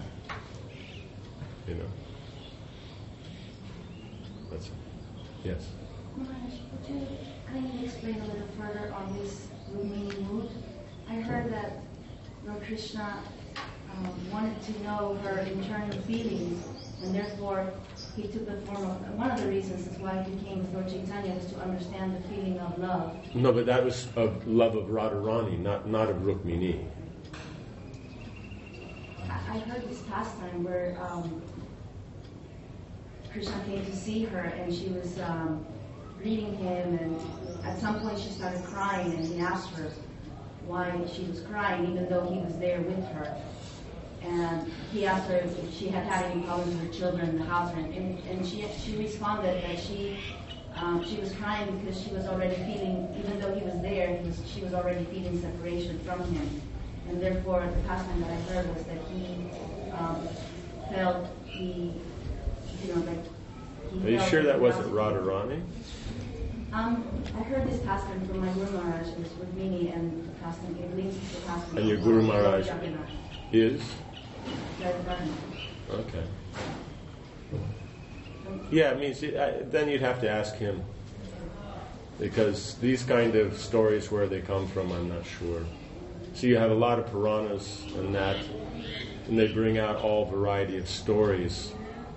That's it. Yes. Maharaj, could you kindly explain a little further on this Rukmini mood? I heard that Lord Krishna wanted to know her internal feelings, and therefore he took the form of... One of the reasons is why he came with Lord Chaitanya was to understand the feeling of love. No, but that was of love of Radharani, not of Rukmini. I heard this pastime where Krishna came to see her, and she was reading him, and at some point she started crying, and he asked her why she was crying, even though he was there with her. And he asked her if she had had any problems with her children in the house, and she responded that she was crying because she was already feeling, even though he was there, she was already feeling separation from him. And therefore, the pastime that I heard was that he felt Are you sure that wasn't Radharani? I heard this pastime from my Guru Maharaj, it was Rukmini, and the pastime, it links to the pastime. And your Guru Maharaj is? Okay. Yeah, it means then you'd have to ask him, because these kind of stories, where they come from, I'm not sure. So you have a lot of Puranas and that, and they bring out all variety of stories.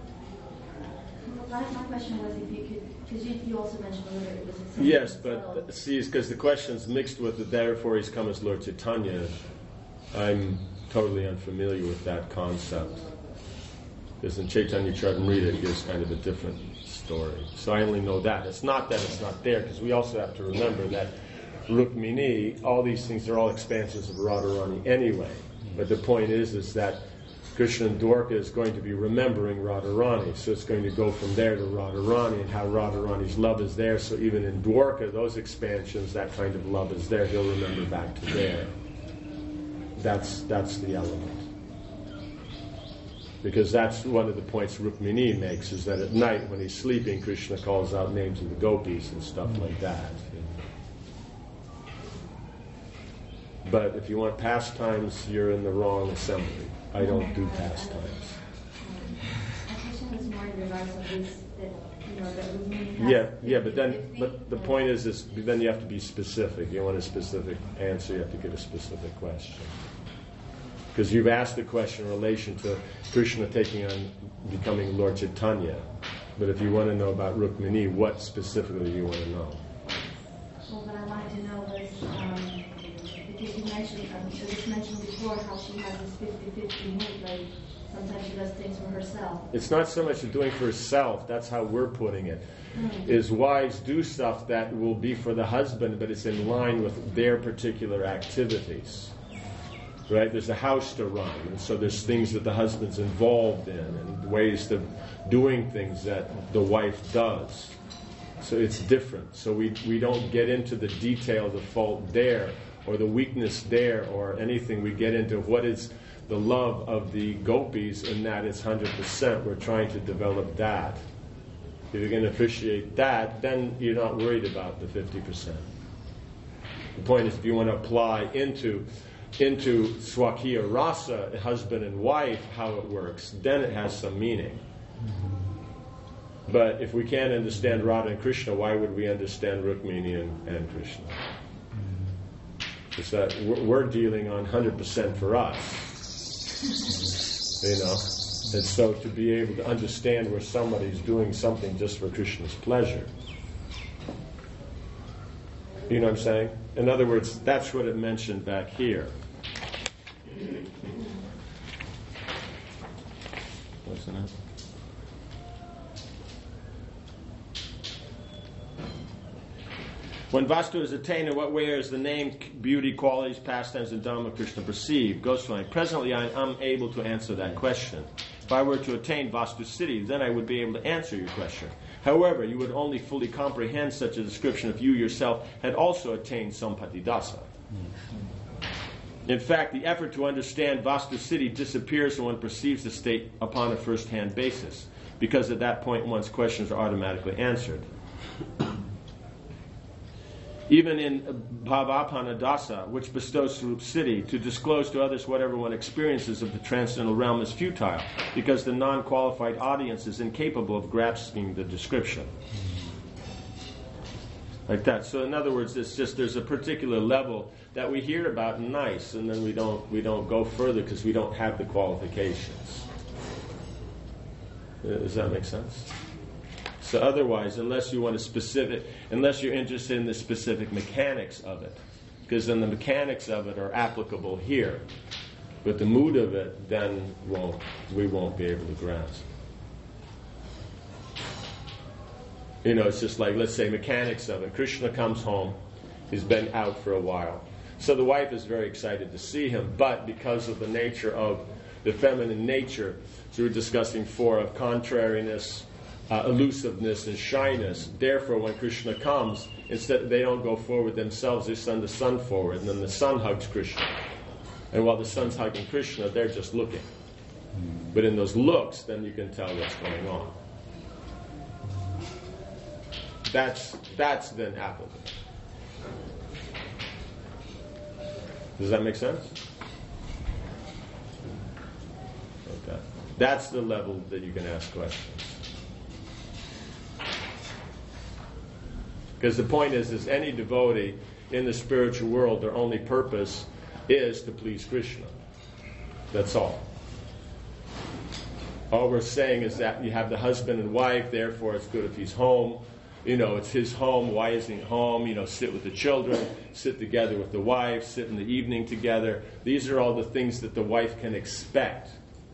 My question was if you could, because you also mentioned earlier it was... Yes, but see, because the question's mixed with it, therefore he's come as Lord Chaitanya. I'm totally unfamiliar with that concept. Because in Chaitanya Charitamrita it gives kind of a different story. So I only know that. It's not that it's not there, because we also have to remember that Rukmini, all these things are all expansions of Radharani anyway. But the point is that Krishna and Dwarka is going to be remembering Radharani. So it's going to go from there to Radharani, and how Radharani's love is there. So even in Dwarka, those expansions, that kind of love is there. He'll remember back to there. That's the element. Because that's one of the points Rukmini makes, is that at night when he's sleeping, Krishna calls out names of the gopis and stuff like that. But if you want pastimes, you're in the wrong assembly. I don't do pastimes. My question was more in regards to this, that Rukmini has... But the point is then you have to be specific. You want a specific answer, you have to get a specific question. Because you've asked the question in relation to Krishna taking on becoming Lord Chaitanya. But if you want to know about Rukmini, what specifically do you want to know? Well, what I wanted to know was, because you mentioned, it was mentioned before how she has this 50-50 mood, like sometimes she does things for herself. It's not so much doing for herself, that's how we're putting it. Is wives do stuff that will be for the husband, but it's in line with their particular activities. Right? There's a house to run, and so there's things that the husband's involved in, and ways of doing things that the wife does. So it's different. So we don't get into the detail, the fault there, or the weakness there, or anything. We get into what is the love of the gopis, in that it's 100%. We're trying to develop that. If you can appreciate that, then you're not worried about the 50%. The point is, if you want to apply into Swakiya Rasa, husband and wife, how it works, then it has some meaning. But if we can't understand Radha and Krishna, why would we understand Rukmini and Krishna? It's that we're dealing on 100% for us. And so to be able to understand where somebody's doing something just for Krishna's pleasure. You know what I'm saying? In other words, that's what it mentioned back here. What's the next? When Vastu is attained, in what way is the name, beauty, qualities, pastimes, and Dhamma Krishna perceived? Goswami, presently I am unable to answer that question. If I were to attain Vastu Siddhi, then I would be able to answer your question. However, you would only fully comprehend such a description if you yourself had also attained Sampati Dasa. In fact, the effort to understand Vastu Siddhi disappears when one perceives the state upon a first-hand basis, because at that point one's questions are automatically answered. Even in Bhavapana Dasa, which bestows Swarup Siddhi, to disclose to others whatever one experiences of the transcendental realm is futile, because the non-qualified audience is incapable of grasping the description. Like that. So in other words, it's just there's a particular level that we hear about nice, and then we don't go further because we don't have the qualifications. Does that make sense? So otherwise, unless you're interested in the specific mechanics of it, because then the mechanics of it are applicable here, but the mood of it then we won't be able to grasp. It's just like, let's say, mechanics of it. Krishna comes home, he's been out for a while. So the wife is very excited to see him, but because of the nature of the feminine nature, so we're discussing of contrariness, elusiveness, and shyness. Therefore, when Krishna comes, instead they don't go forward themselves, they send the son forward, and then the son hugs Krishna. And while the son's hugging Krishna, they're just looking. But in those looks, then you can tell what's going on. That's then applicable. Does that make sense? Okay. That's the level that you can ask questions. Because the point is any devotee in the spiritual world, their only purpose is to please Krishna. That's all. All we're saying is that you have the husband and wife, therefore it's good if he's home. It's his home. Why isn't he home? Sit with the children, sit together with the wife, sit in the evening together. These are all the things that the wife can expect,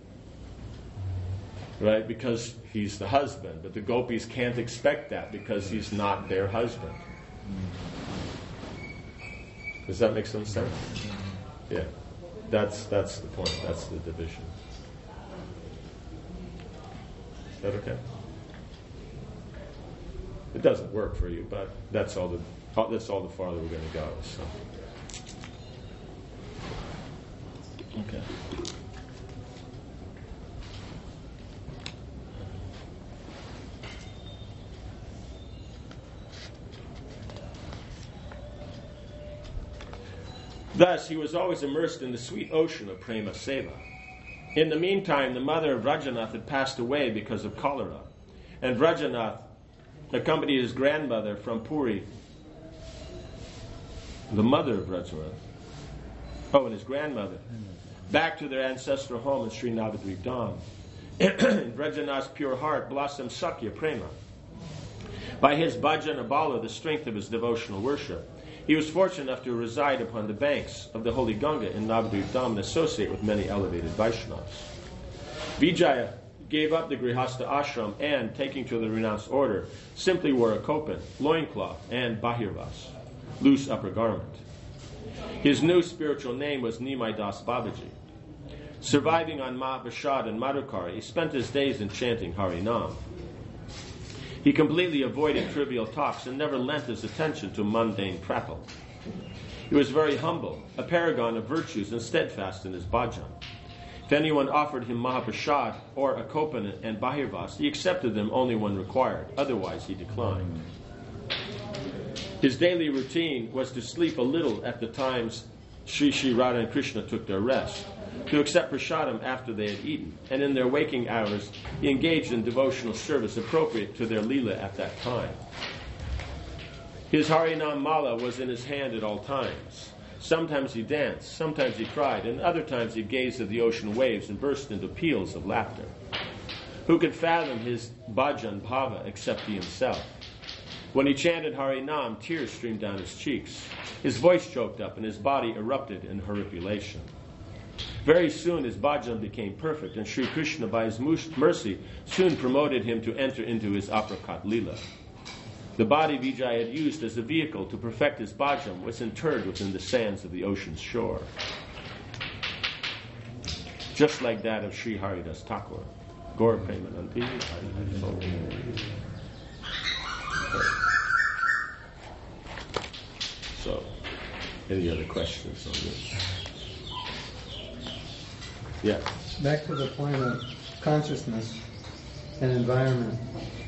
right? Because he's the husband. But the gopis can't expect that because he's not their husband. Does that make some sense? Yeah. That's the point. That's the division. Is that okay? It doesn't work for you, but that's all the farther we're going to go. So. Okay. Thus, he was always immersed in the sweet ocean of Prema Seva. In the meantime, the mother of Vrajanath had passed away because of cholera, and Vrajanath accompanied his grandmother from Puri, the mother of Vrajanath, and his grandmother, back to their ancestral home in Sri Navadvip Dham. In Vrajanath's pure heart blossomed Sakya Prema. By his bhajan abala, the strength of his devotional worship, he was fortunate enough to reside upon the banks of the holy Ganga in Navadvip Dham and associate with many elevated Vaishnavas. Vijaya gave up the Grihastha ashram and, taking to the renounced order, simply wore a kopan, loincloth, and bahirvas, loose upper garment. His new spiritual name was Nimai Das Babaji. Surviving on Mahabhashad and Madhukari, he spent his days in chanting Harinam. He completely avoided trivial talks and never lent his attention to mundane prattle. He was very humble, a paragon of virtues, and steadfast in his bhajan. If anyone offered him Mahabhashad or a kopan and bahirvas, he accepted them only when required. Otherwise, he declined. His daily routine was to sleep a little at the times Sri Radha and Krishna took their rest, to accept prasadam after they had eaten, and in their waking hours he engaged in devotional service appropriate to their leela at that time. His Harinam Mala was in his hand at all times. Sometimes he danced, sometimes he cried, and other times he gazed at the ocean waves and burst into peals of laughter. Who could fathom his bhajan bhava except he himself? When he chanted Harinam, tears streamed down his cheeks. His voice choked up and his body erupted in horripilation. Very soon his bhajan became perfect, and Sri Krishna, by his mercy, soon promoted him to enter into his aprakat lila. The body Vijay had used as a vehicle to perfect his bhajan was interred within the sands of the ocean's shore, just like that of Sri Haridas Thakur. Gaur Premanandi. So, any other questions on this? Yeah. Back to the point of consciousness and environment.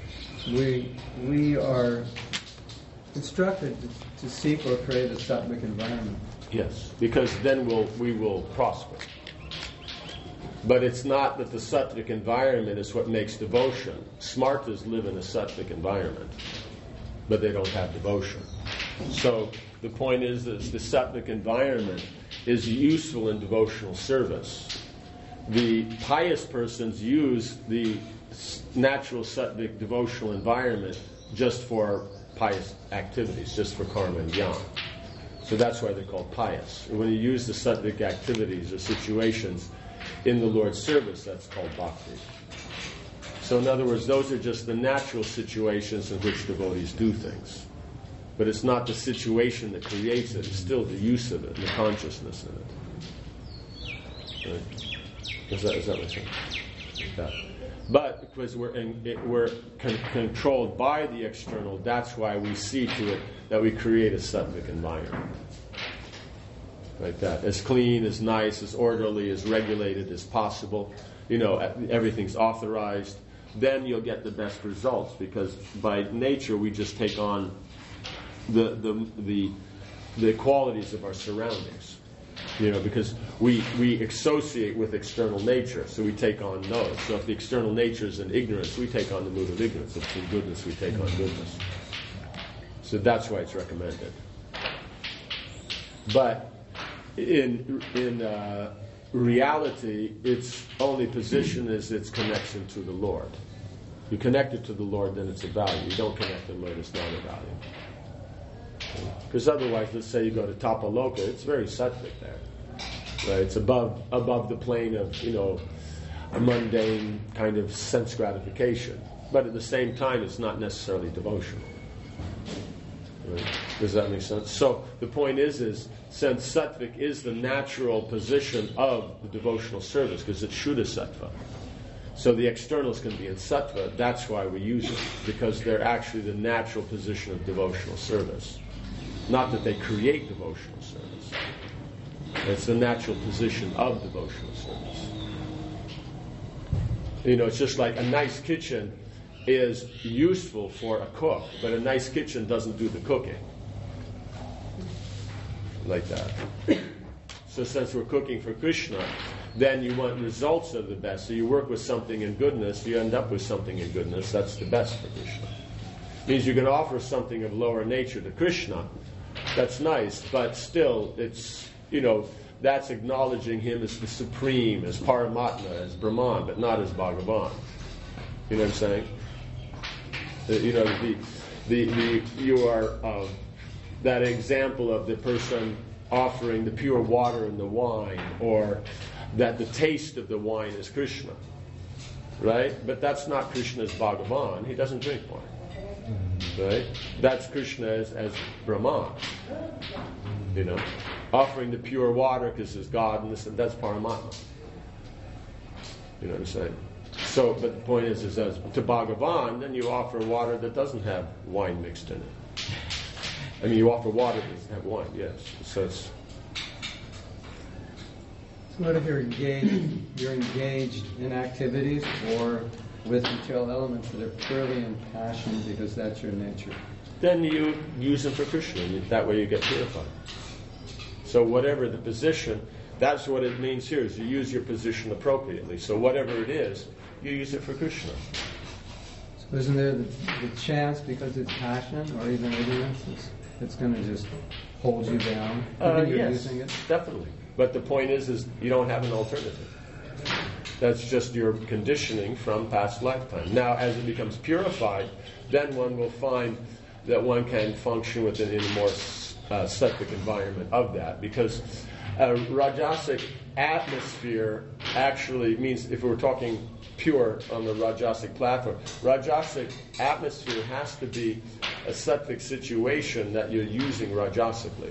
We are instructed to seek or create a sattvic environment. Yes, because then we will prosper. But it's not that the sattvic environment is what makes devotion. Smartas live in a sattvic environment, but they don't have devotion. So the point is that the sattvic environment is useful in devotional service. The pious persons use the natural sattvic devotional environment just for pious activities, just for karma and jnana. So that's why they're called pious. And when you use the sattvic activities or situations in the Lord's service, that's called bhakti. So in other words, those are just the natural situations in which devotees do things. But it's not the situation that creates it, it's still the use of it, the consciousness in it. Right? Is that what you're saying? Yeah. But because we're controlled by the external, that's why we see to it that we create a sattvic environment. Like that. As clean, as nice, as orderly, as regulated as possible. Everything's authorized. Then you'll get the best results, because by nature we just take on the qualities of our surroundings. Because we associate with external nature, so we take on those. So if the external nature is in ignorance, we take on the mood of ignorance. If it's in goodness, we take on goodness. So that's why it's recommended. But in reality, its only position is its connection to the Lord. You connect it to the Lord, then it's a value. You don't connect to the Lord, it's not a value. Because otherwise, let's say you go to Tapaloka, it's very sattvic there. Right? It's above the plane of, a mundane kind of sense gratification. But at the same time, it's not necessarily devotional. Right? Does that make sense? So the point is since sattvic is the natural position of the devotional service, because it's Shuddha Sattva. So the externals can be in sattva, that's why we use it, because they're actually the natural position of devotional service. Not that they create devotional service. It's the natural position of devotional service. It's just like a nice kitchen is useful for a cook, but a nice kitchen doesn't do the cooking. Like that. So since we're cooking for Krishna, then you want results of the best. So you work with something in goodness, you end up with something in goodness. That's the best for Krishna. Means you can offer something of lower nature to Krishna. That's nice, but still, it's, that's acknowledging him as the supreme, as Paramatma, as Brahman, but not as Bhagavan. You know what I'm saying? You are that example of the person offering the pure water and the wine, or that the taste of the wine is Krishna, right? But that's not Krishna's Bhagavan. He doesn't drink wine, right? That's Krishna as Brahman, offering the pure water because it's God, and that's Paramatma. You know what I'm saying? So, but the point is as to Bhagavan, then you offer water that doesn't have wine mixed in it. I mean, you offer water that doesn't have wine, yes. So it's... What if you're engaged in activities or with material elements that are purely impassioned because that's your nature? Then you use them for Krishna, and that way you get purified. So whatever the position, that's what it means here, is you use your position appropriately. So whatever it is, you use it for Krishna. So isn't there the chance, because it's passion or even ignorance, it's going to just hold you down? You're Yes, using it? definitely. But the point is you don't have an alternative. That's just your conditioning from past lifetime. Now, as it becomes purified, then one will find that one can function within a more sattvic environment of that, because Rajasic atmosphere actually means, if we're talking pure on the Rajasic platform, Rajasic atmosphere has to be a sattvic situation that you're using Rajasically.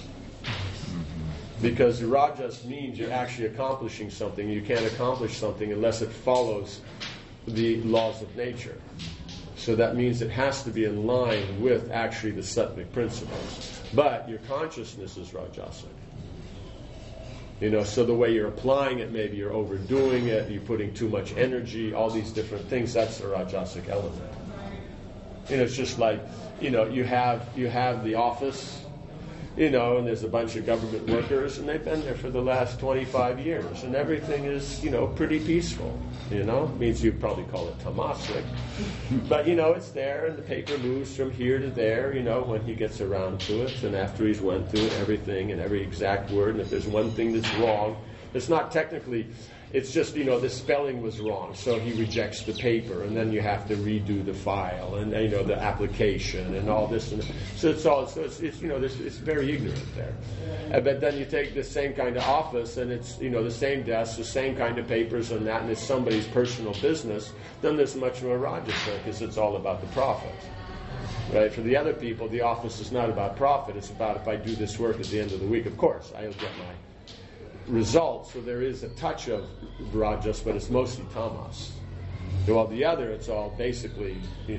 Because Rajas means you're actually accomplishing something. You can't accomplish something unless it follows the laws of nature. So that means it has to be in line with actually the sattvic principles. But your consciousness is Rajasic. So the way you're applying it, maybe you're overdoing it, you're putting too much energy, all these different things, that's the Rajasic element. It's just like, you have the office, and there's a bunch of government workers, and they've been there for the last 25 years, and everything is, pretty peaceful, means you'd probably call it tamasic. But, it's there, and the paper moves from here to there, when he gets around to it, and after he's went through everything and every exact word, and if there's one thing that's wrong, it's not technically... It's just, the spelling was wrong, so he rejects the paper, and then you have to redo the file, and, the application, and all this. And so it's very ignorant there. But then you take the same kind of office, and it's, the same desk, the same kind of papers and that, and it's somebody's personal business, then there's much more Rajasic, because it's all about the profit. Right? For the other people, the office is not about profit, it's about, if I do this work at the end of the week, of course, I'll get my results, so there is a touch of Rajas, but it's mostly tamas. While the other, it's all basically,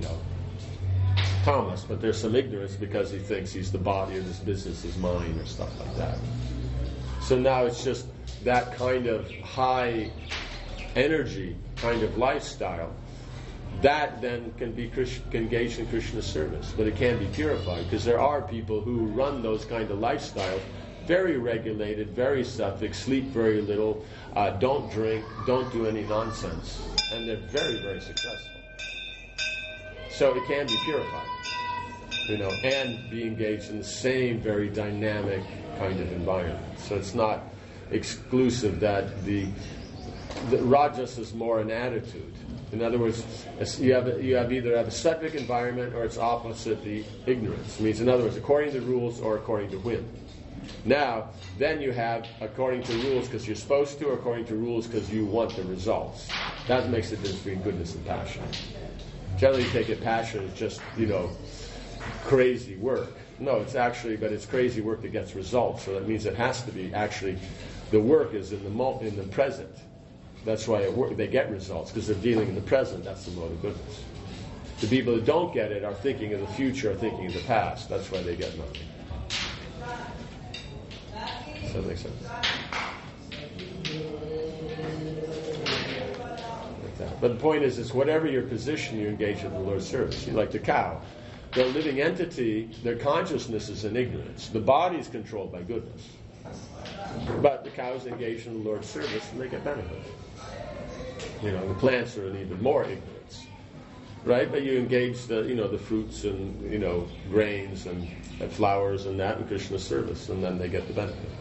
tamas, but there's some ignorance because he thinks he's the body or this business is mine or stuff like that. So now it's just that kind of high energy kind of lifestyle that then can be engaged in Krishna service, but it can be purified, because there are people who run those kind of lifestyles, very regulated, very sattvic, sleep very little, don't drink, don't do any nonsense, and they're very, very successful. So it can be purified, and be engaged in the same very dynamic kind of environment. So it's not exclusive that the Rajas is more an attitude, In other words, you either have a sattvic environment or its opposite, the ignorance. It means, in other words, according to rules or according to whim. Now, then you have according to rules because you're supposed to, or according to rules because you want the results. That makes the difference between goodness and passion. Generally, you take it, passion is just, crazy work. No, it's actually, but it's crazy work that gets results. So that means it has to be actually, the work is in the present. That's why they get results, because they're dealing in the present. That's the mode of goodness. The people who don't get it are thinking of the future, are thinking of the past. That's why they get nothing. Does that make sense? Like that. But the point is whatever your position, you engage in the Lord's service. You like the cow. The living entity, their consciousness is in ignorance. The body is controlled by goodness. But the cow is engaged in the Lord's service and they get benefit. The plants are in even more ignorance. Right? But you engage the fruits and, grains and flowers and that in Krishna's service, and then they get the benefit.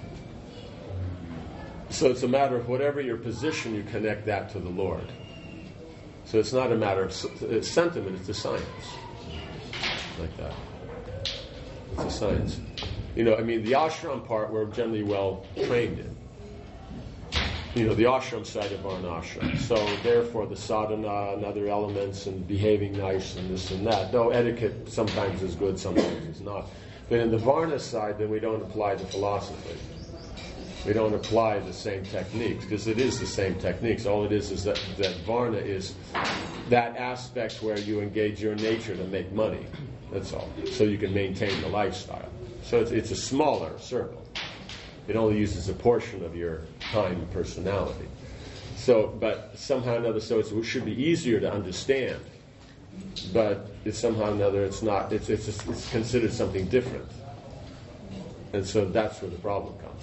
So it's a matter of whatever your position, you connect that to the Lord. So it's not a matter of sentiment, it's a science. Like that. It's a science. The ashram part we're generally well trained in. The ashram side of Varnashram. So therefore the sadhana and other elements and behaving nice and this and that. Though etiquette sometimes is good, sometimes it's not. But in the Varna side, then we don't apply the philosophy. We don't apply the same techniques, because it is the same techniques. All it is that Varna is that aspect where you engage your nature to make money. That's all. So you can maintain the lifestyle. So it's a smaller circle. It only uses a portion of your time and personality. So, but somehow or another, so it should be easier to understand. But it's somehow or another, it's not. It's considered something different. And so that's where the problem comes.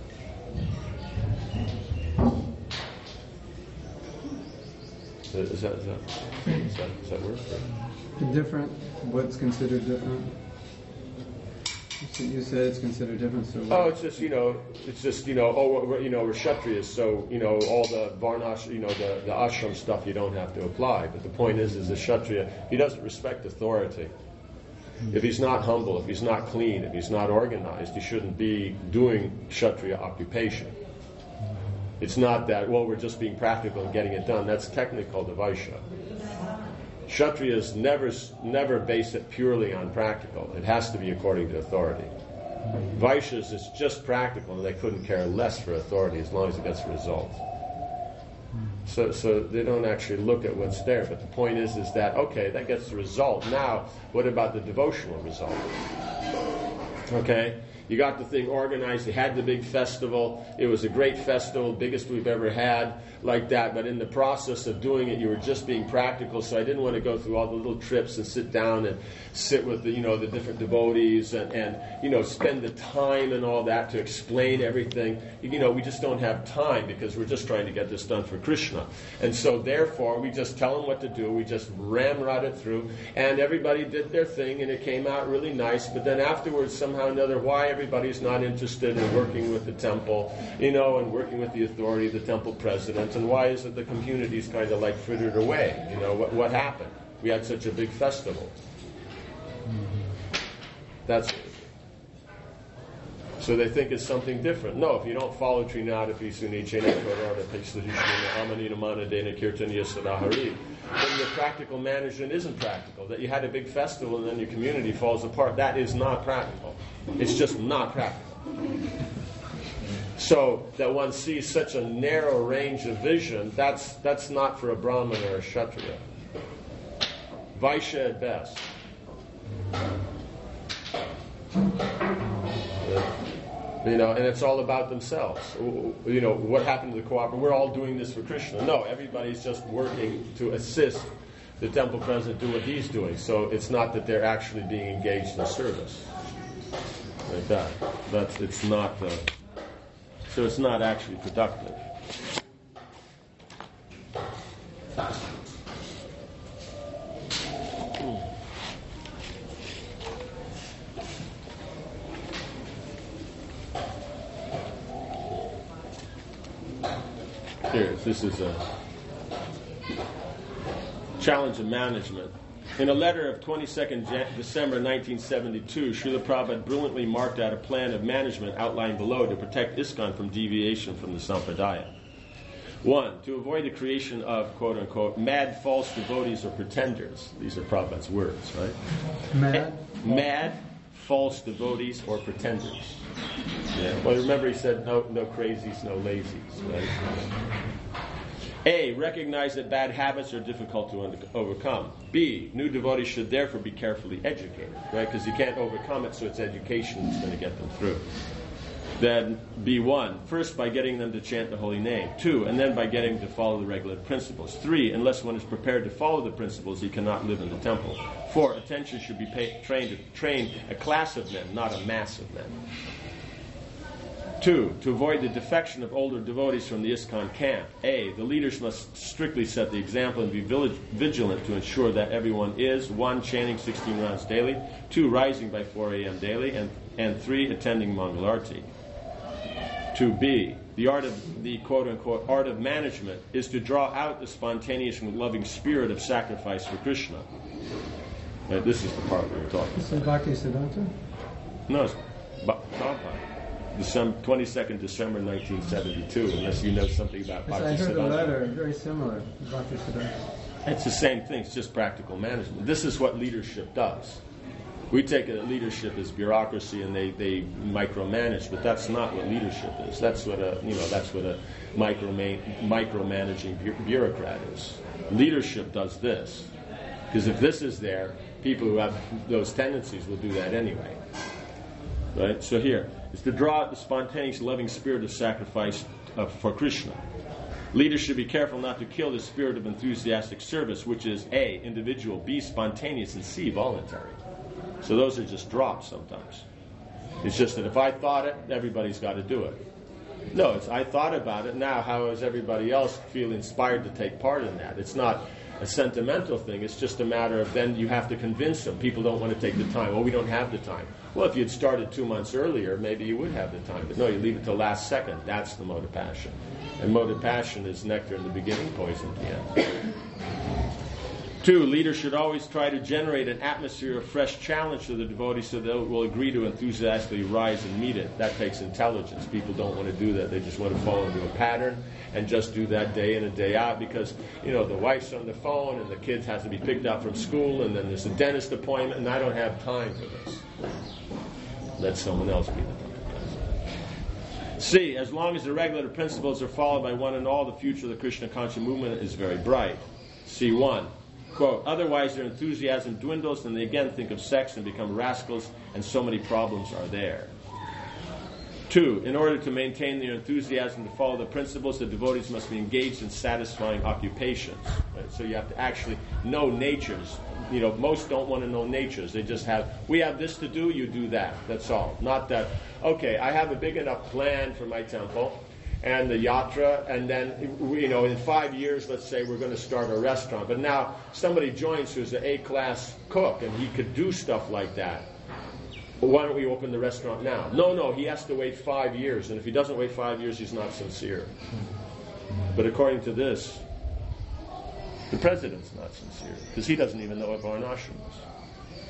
Does that work? Different? What's considered different? You said it's considered different. So we're Kshatriyas, so all the Varnash, the ashram stuff you don't have to apply. But the point is the Kshatriya, he doesn't respect authority. If he's not humble, if he's not clean, if he's not organized, he shouldn't be doing Kshatriya occupation. It's not that, we're just being practical and getting it done. That's technically called a Vaishya. Kshatriyas never base it purely on practical. It has to be according to authority. Vaishyas is just practical, and they couldn't care less for authority as long as it gets results. So they don't actually look at what's there. But the point is that, okay, that gets the result. Now, what about the devotional result? Okay? You got the thing organized. You had the big festival. It was a great festival, biggest we've ever had, like that. But in the process of doing it, you were just being practical. So I didn't want to go through all the little trips and sit down and sit with the different devotees and spend the time and all that to explain everything. We just don't have time because we're just trying to get this done for Krishna. And so therefore, we just tell them what to do. We just ramrod it through, and everybody did their thing, and it came out really nice. But then afterwards, somehow or another, why everybody's not interested in working with the temple, and working with the authority, the temple president, and why is it the community's kind of like frittered away? What happened? We had such a big festival. That's so they think it's something different. No, if you don't follow Trinada Pisuni Chena Korada Pixadishna Amanina Manadena Kirtaniya Sadahari, then the practical management isn't practical. That you had a big festival and then your community falls apart. That is not practical. It's just not practical. So that one sees such a narrow range of vision, that's not for a Brahmin or a Kshatriya. Vaishya at best. And it's all about themselves. What happened to the cooperative? We're all doing this for Krishna. No, everybody's just working to assist the temple president do what he's doing. So it's not that they're actually being engaged in service like that. It's not. So it's not actually productive. Here, this is Challenge of management. In a letter of 22nd December 1972, Srila Prabhupada brilliantly marked out a plan of management outlined below to protect ISKCON from deviation from the Sampradaya. 1. To avoid the creation of, quote-unquote, mad false devotees or pretenders. These are Prabhupada's words, right? Mad false devotees or pretenders. Yeah. Well, remember he said no crazies, no lazies, right? A. Recognize that bad habits are difficult to overcome. B. New devotees should therefore be carefully educated, right? Because you can't overcome it, so it's education that's going to get them through. Then B1, first by getting them to chant the holy name. 2, and then by getting them to follow the regular principles. 3, unless one is prepared to follow the principles, he cannot live in the temple. 4, attention should be trained to train a class of men, not a mass of men. 2, to avoid the defection of older devotees from the ISKCON camp. A, the leaders must strictly set the example and be vigilant to ensure that everyone is 1, chanting 16 rounds daily, 2, rising by 4 a.m. daily, and 3, attending Mangalarti. 2b, the art of the quote-unquote art of management is to draw out the spontaneous and loving spirit of sacrifice for Krishna. This is the part we were talking about. This is Bhakti Siddhanta? No, it's Prabhupada. 22nd December 1972, unless you know something about Bhakti I heard Siddhanta. a letter, very similar to Bhakti Siddhanta. It's the same thing, it's just practical management. This is what leadership does. We take leadership as bureaucracy and they micromanage, but that's not what leadership is. That's what a micromanaging bureaucrat is. Leadership does this, because if this is there, people who have those tendencies will do that anyway. Right? So here is to draw out the spontaneous, loving spirit of sacrifice for Krishna. Leaders should be careful not to kill the spirit of enthusiastic service, which is A, individual, B, spontaneous, and C, voluntary. So those are just drops sometimes. It's just that if I thought it, everybody's got to do it. No, it's I thought about it, now how does everybody else feel inspired to take part in that? It's not a sentimental thing, it's just a matter of then you have to convince them. People don't want to take the time. Well, we don't have the time. Well, if you'd started 2 months earlier, maybe you would have the time. But no, you leave it till last second. That's the mode of passion. And mode of passion is nectar in the beginning, poison at the end. 2, leaders should always try to generate an atmosphere of fresh challenge to the devotees so they will agree to enthusiastically rise and meet it. That takes intelligence. People don't want to do that. They just want to fall into a pattern and just do that day in and day out because, the wife's on the phone and the kids have to be picked up from school and then there's a dentist appointment and I don't have time for this. Let someone else be the dentist. C, as long as the regular principles are followed by one and all, the future of the Krishna conscious movement is very bright. C1. Quote, otherwise their enthusiasm dwindles and they again think of sex and become rascals and so many problems are there. 2, in order to maintain their enthusiasm to follow the principles, the devotees must be engaged in satisfying occupations. Right? So you have to actually know natures. Most don't want to know natures. They just we have this to do, you do that. That's all. Not that, okay, I have a big enough plan for my temple and the yatra, and then, in 5 years, let's say, we're going to start a restaurant. But now somebody joins who's an A-class cook, and he could do stuff like that. Well, why don't we open the restaurant now? No, he has to wait 5 years, and if he doesn't wait 5 years, he's not sincere. But according to this, the president's not sincere, because he doesn't even know what varnashram is.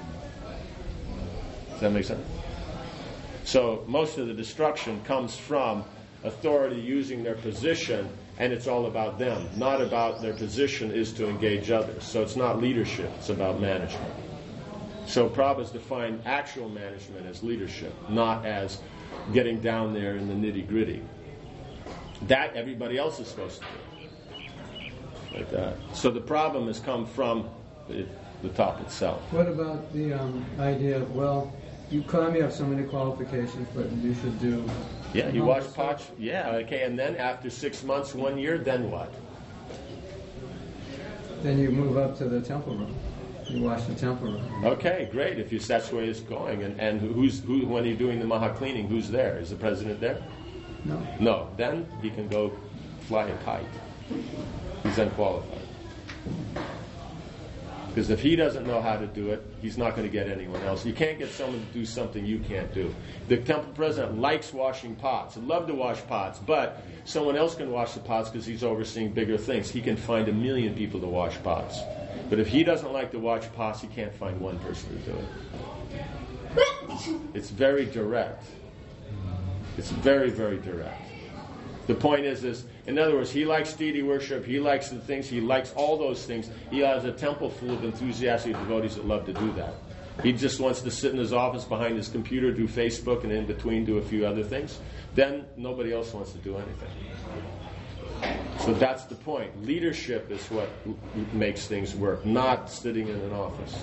Does that make sense? So most of the destruction comes from authority using their position, and it's all about them. Not about their position is to engage others. So it's not leadership, it's about management. So Prabhupada's defined actual management as leadership, not as getting down there in the nitty-gritty. That everybody else is supposed to do. Like that. So the problem has come from the top itself. What about the idea of, you claim you have so many qualifications, but you should do... Yeah, you wash pots. Yeah, okay, and then after 6 months, 1 year, then what? Then you move up to the temple room. You wash the temple room. Okay, great. If that's the way it's going, and who when you're doing the maha cleaning, who's there? Is the president there? No. No. Then he can go fly a kite. He's unqualified. Because if he doesn't know how to do it, he's not going to get anyone else. You can't get someone to do something you can't do. The temple president likes washing pots. He'd love to wash pots, but someone else can wash the pots because he's overseeing bigger things. He can find 1 million people to wash pots. But if he doesn't like to wash pots, he can't find one person to do it. It's very direct. It's very, very direct. The point is, in other words, he likes deity worship, he likes the things, he likes all those things. He has a temple full of enthusiastic devotees that love to do that. He just wants to sit in his office behind his computer, do Facebook, and in between do a few other things. Then nobody else wants to do anything. So that's the point. Leadership is what makes things work, not sitting in an office.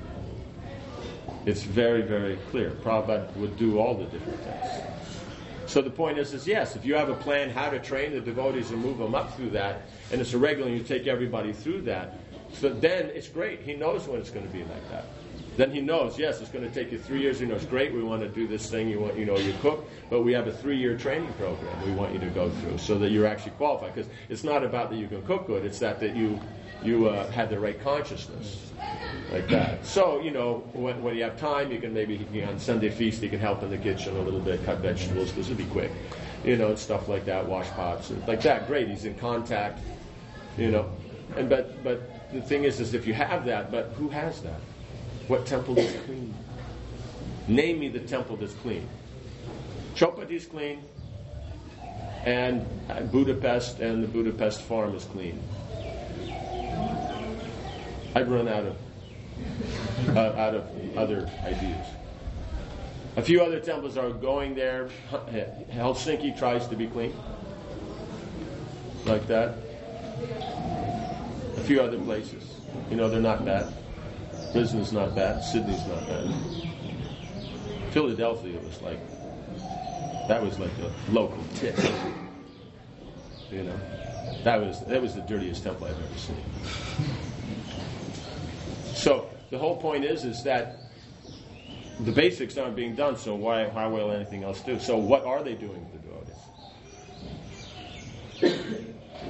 It's very, very clear. Prabhupada would do all the different things. So the point is yes, if you have a plan how to train the devotees and move them up through that, and it's a regular and you take everybody through that, so then it's great. He knows when it's going to be like that. Then he knows, yes, it's going to take you 3 years. He knows, great, we want to do this thing. You cook, but we have a 3-year training program we want you to go through so that you're actually qualified. Because it's not about that you can cook good; it's that you had the right consciousness, like that. So when you have time, you can maybe on Sunday feast you can help in the kitchen a little bit, cut vegetables because it'll be quick, and stuff like that, wash pots and like that. Great, he's in contact, and but the thing is if you have that, but who has that? What temple is clean? Name me the temple that's clean. Chopati is clean, and Budapest and the Budapest farm is clean. I've run out of other ideas. A few other temples are going there. Helsinki tries to be clean, like that. A few other places, they're not bad. Brisbane's not bad. Sydney's not bad. Philadelphia was like a local tip. That was the dirtiest temple I've ever seen. So the whole point is that the basics aren't being done. So how will anything else do? So what are they doing with the devotees?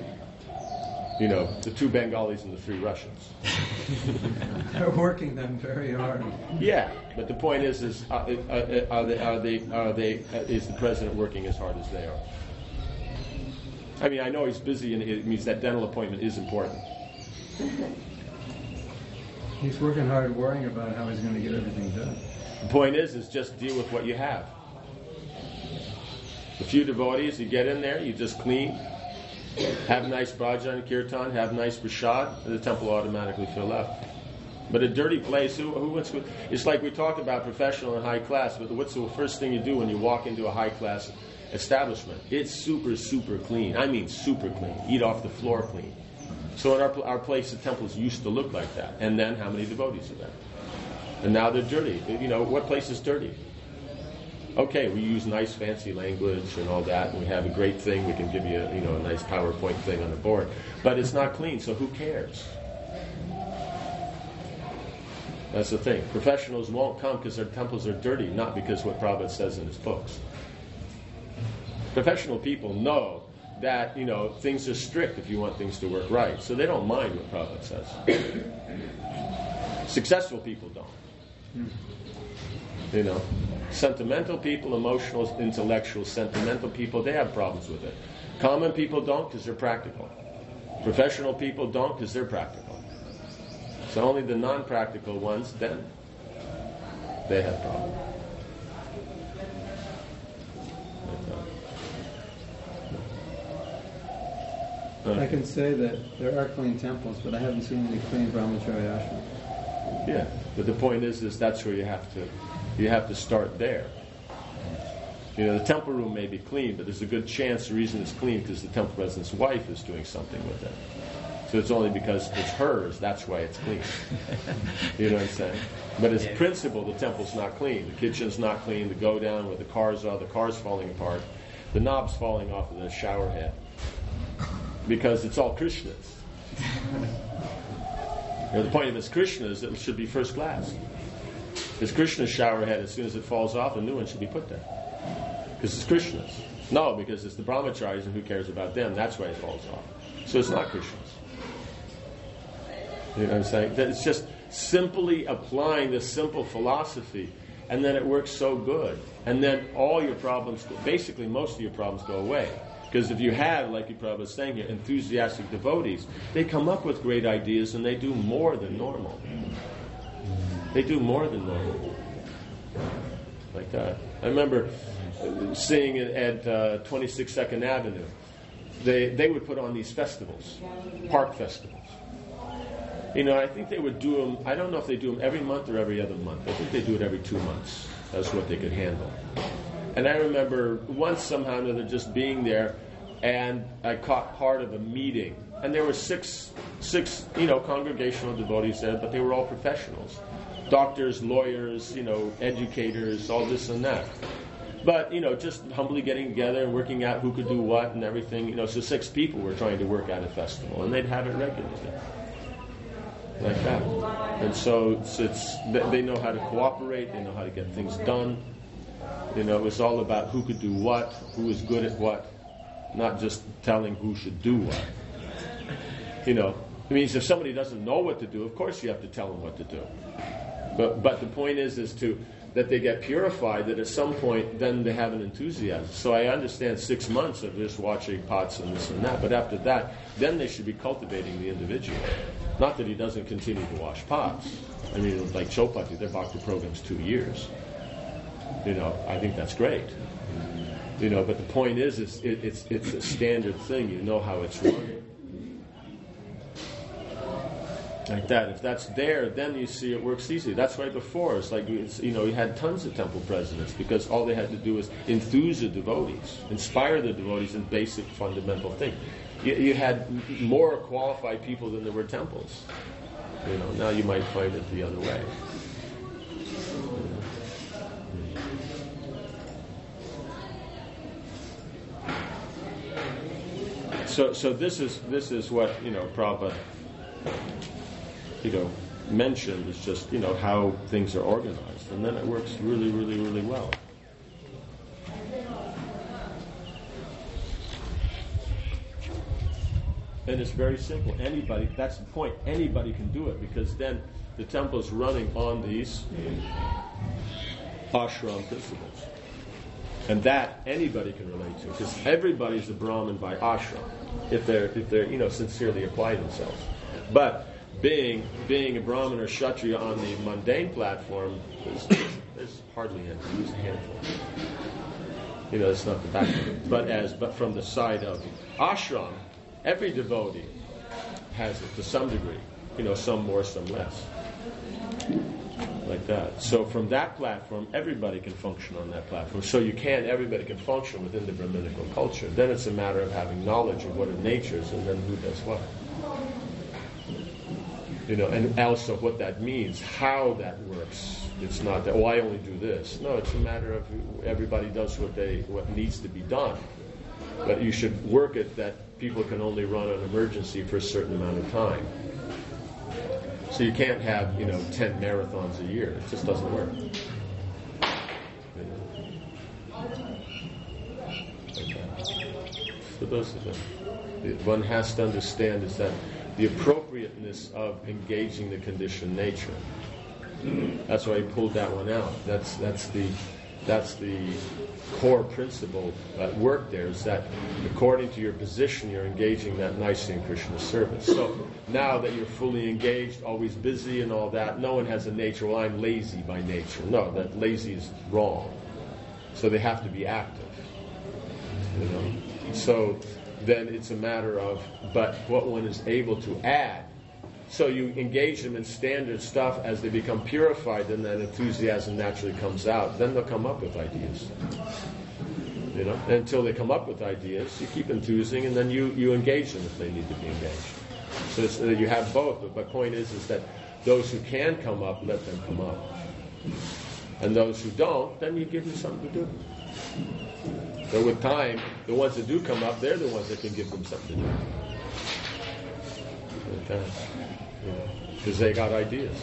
The 2 Bengalis and the 3 Russians. They're working them very hard. Yeah, but the point is is the president working as hard as they are? I mean, I know he's busy, and it means that dental appointment is important. He's working hard, worrying about how he's going to get everything done. The point is just deal with what you have. A few devotees, you get in there, you just clean. Have nice bhajan and kirtan, have nice prasad, and the temple will automatically fill up. But a dirty place, who wants to? It's like we talked about professional and high class, but what's the first thing you do when you walk into a high class establishment? It's super, super clean. I mean super clean. Eat off the floor clean. So in our place, the temples used to look like that. And then how many devotees are there? And now they're dirty. What place is dirty? Okay, we use nice fancy language and all that, and we have a great thing. We can give you a nice PowerPoint thing on the board, but it's not clean. So who cares? That's the thing. Professionals won't come because their temples are dirty, not because what Prabhupada says in his books. Professional people know that things are strict if you want things to work right, so they don't mind what Prabhupada says. Successful people don't. Sentimental people, emotional, intellectual, sentimental people, they have problems with it. Common people don't because they're practical. Professional people don't because they're practical. So only the non-practical ones, then they have problems. I can say that there are clean temples, but I haven't seen any clean brahmachari ashrams. Yeah, but the point is that's where you have to start there. The temple room may be clean, but there's a good chance the reason it's clean because the temple president's wife is doing something with it. So it's only because it's hers, that's why it's clean. You know what I'm saying? But as principle, the temple's not clean. The kitchen's not clean. The go down where the cars are, the car's falling apart. The knob's falling off of the shower head. Because it's all Krishna's. The point of it's Krishna's, it should be first class. Because Krishna's shower head, as soon as it falls off, a new one should be put there. Because it's Krishna's. No, because it's the brahmacharis, and who cares about them? That's why it falls off. So it's not Krishna's. You know what I'm saying? It's just simply applying this simple philosophy, and then it works so good. And then all your problems, basically most of your problems go away. Because if you have, like you probably was saying here, enthusiastic devotees, they come up with great ideas and they do more than normal. They do more than normal. Like that. I remember seeing it at 22nd Avenue. They would put on these festivals, park festivals. You know, I think they would do them, I don't know if they do them every month or every other month. I think they do it every 2 months. That's what they could handle. And I remember once somehow or another just being there, and I caught part of a meeting. And there were six congregational devotees there, but they were all professionals. Doctors, lawyers, educators, all this and that. But, just humbly getting together and working out who could do what and everything. So 6 people were trying to work at a festival, and they'd have it regularly. Like that. And so they know how to cooperate, they know how to get things done. It was all about who could do what, who is good at what, not just telling who should do what. It means if somebody doesn't know what to do, of course you have to tell them what to do. But the point is that they get purified, that at some point then they have an enthusiasm. So I understand 6 months of just watching pots and this and that, but after that, then they should be cultivating the individual. Not that he doesn't continue to wash pots. I mean, like Chopati, their Bhakti program's 2 years. I think that's great. But the point is it's a standard thing. You know how it's run. Like that. If that's there, then you see it works easy. That's why before it's like you had tons of temple presidents because all they had to do was enthuse the devotees, inspire the devotees in basic fundamental things. You had more qualified people than there were temples. Now you might find it the other way. So this is what Prabhupada mentioned is just how things are organized, and then it works really, really, really well. And it's very simple. Anybody, that's the point, anybody can do it because then the temple is running on these ashram principles. And that anybody can relate to because everybody's a Brahmin by ashram if they're sincerely apply themselves. But being a Brahmin or Kshatriya on the mundane platform is hardly anything. It's a handful. It's not the back of it. But from the side of ashram, every devotee has it to some degree. Some more, some less. Like that. So from that platform, everybody can function on that platform. So everybody can function within the Brahminical culture. Then it's a matter of having knowledge of what are natures and then who does what. And also what that means, how that works. It's not that, I only do this. No, it's a matter of everybody does what needs to be done. But you should work it that people can only run an emergency for a certain amount of time. So you can't have, 10 marathons a year. It just doesn't work. So those are one has to understand is that the appropriateness of engaging the conditioned nature. That's why I pulled that one out. That's the core principle at work there is that according to your position, you're engaging that nicely in Krishna service. So now that you're fully engaged, always busy and all that, no one has a nature, I'm lazy by nature. No, that lazy is wrong. So they have to be active. So then it's a matter of, but what one is able to add. So you engage them in standard stuff as they become purified, then that enthusiasm naturally comes out. Then they'll come up with ideas. And until they come up with ideas, you keep enthusing, and then you engage them if they need to be engaged. So you have both. But my point is that those who can come up, let them come up. And those who don't, then you give them something to do. So with time, the ones that do come up, they're the ones that can give them something to do. Because they got ideas.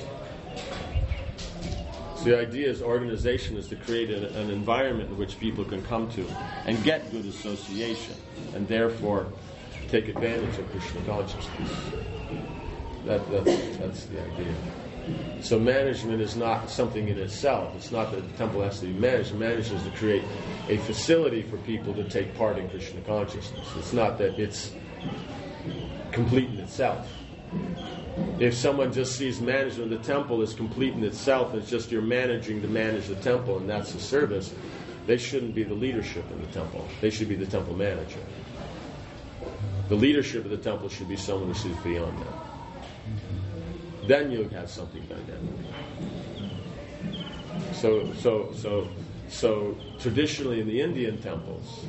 So the idea is organization is to create an environment in which people can come to and get good association, and therefore take advantage of Krishna consciousness. That's the idea. So management is not something in itself. It's not that the temple has to be managed. Managed is to create a facility for people to take part in Krishna consciousness. It's not that it's complete in itself. If someone just sees management of the temple as complete in itself, it's just you're managing to manage the temple and that's the service, they shouldn't be the leadership in the temple. They should be the temple manager. The leadership of the temple should be someone who sees beyond that. Then you'll have something dynamic. So traditionally in the Indian temples,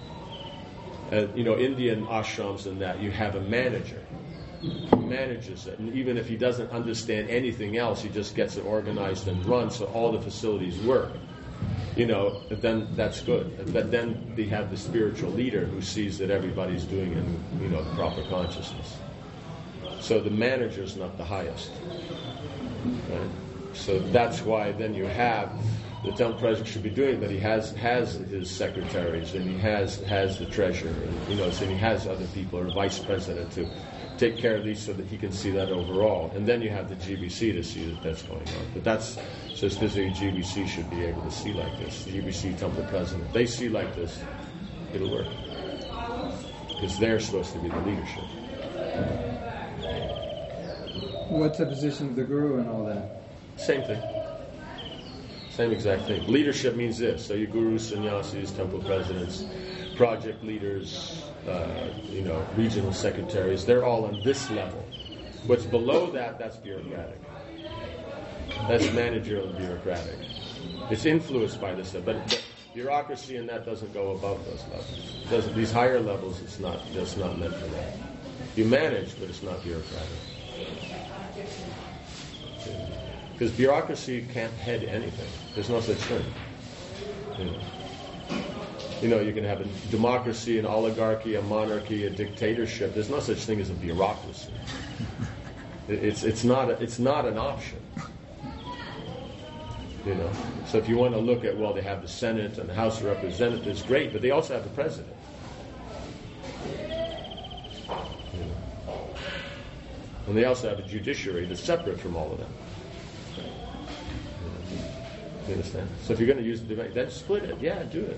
Indian ashrams and that, you have a manager who manages it. And even if he doesn't understand anything else, he just gets it organized and run so all the facilities work. Then that's good. But then they have the spiritual leader who sees that everybody's doing it in, proper consciousness. So the manager is not the highest. Right? So that's why then you have the temple president should be doing, but he has his secretaries and he has the treasurer, and so he has other people or vice president to take care of these so that he can see that overall. And then you have the GBC to see that that's going on. But that's so specifically GBC should be able to see like this. GBC temple president, they see like this, it'll work because they're supposed to be the leadership. What's the position of the guru and all that? Same thing. Same exact thing. Leadership means this. So your gurus, sannyasis, temple presidents, project leaders, regional secretaries, they're all on this level. What's below that, that's bureaucratic. That's managerial and bureaucratic. It's influenced by this stuff, but bureaucracy and that doesn't go above those levels. These higher levels, it's not meant for that. You manage, but it's not bureaucratic. Because bureaucracy can't head anything. There's no such thing. You can have a democracy, an oligarchy, a monarchy, a dictatorship. There's no such thing as a bureaucracy. It's not an option. So if you want to look at, they have the Senate and the House of Representatives, great, but they also have the president. And they also have a judiciary that's separate from all of them. You understand? So if you're going to use the debate, then split it. Yeah, do it.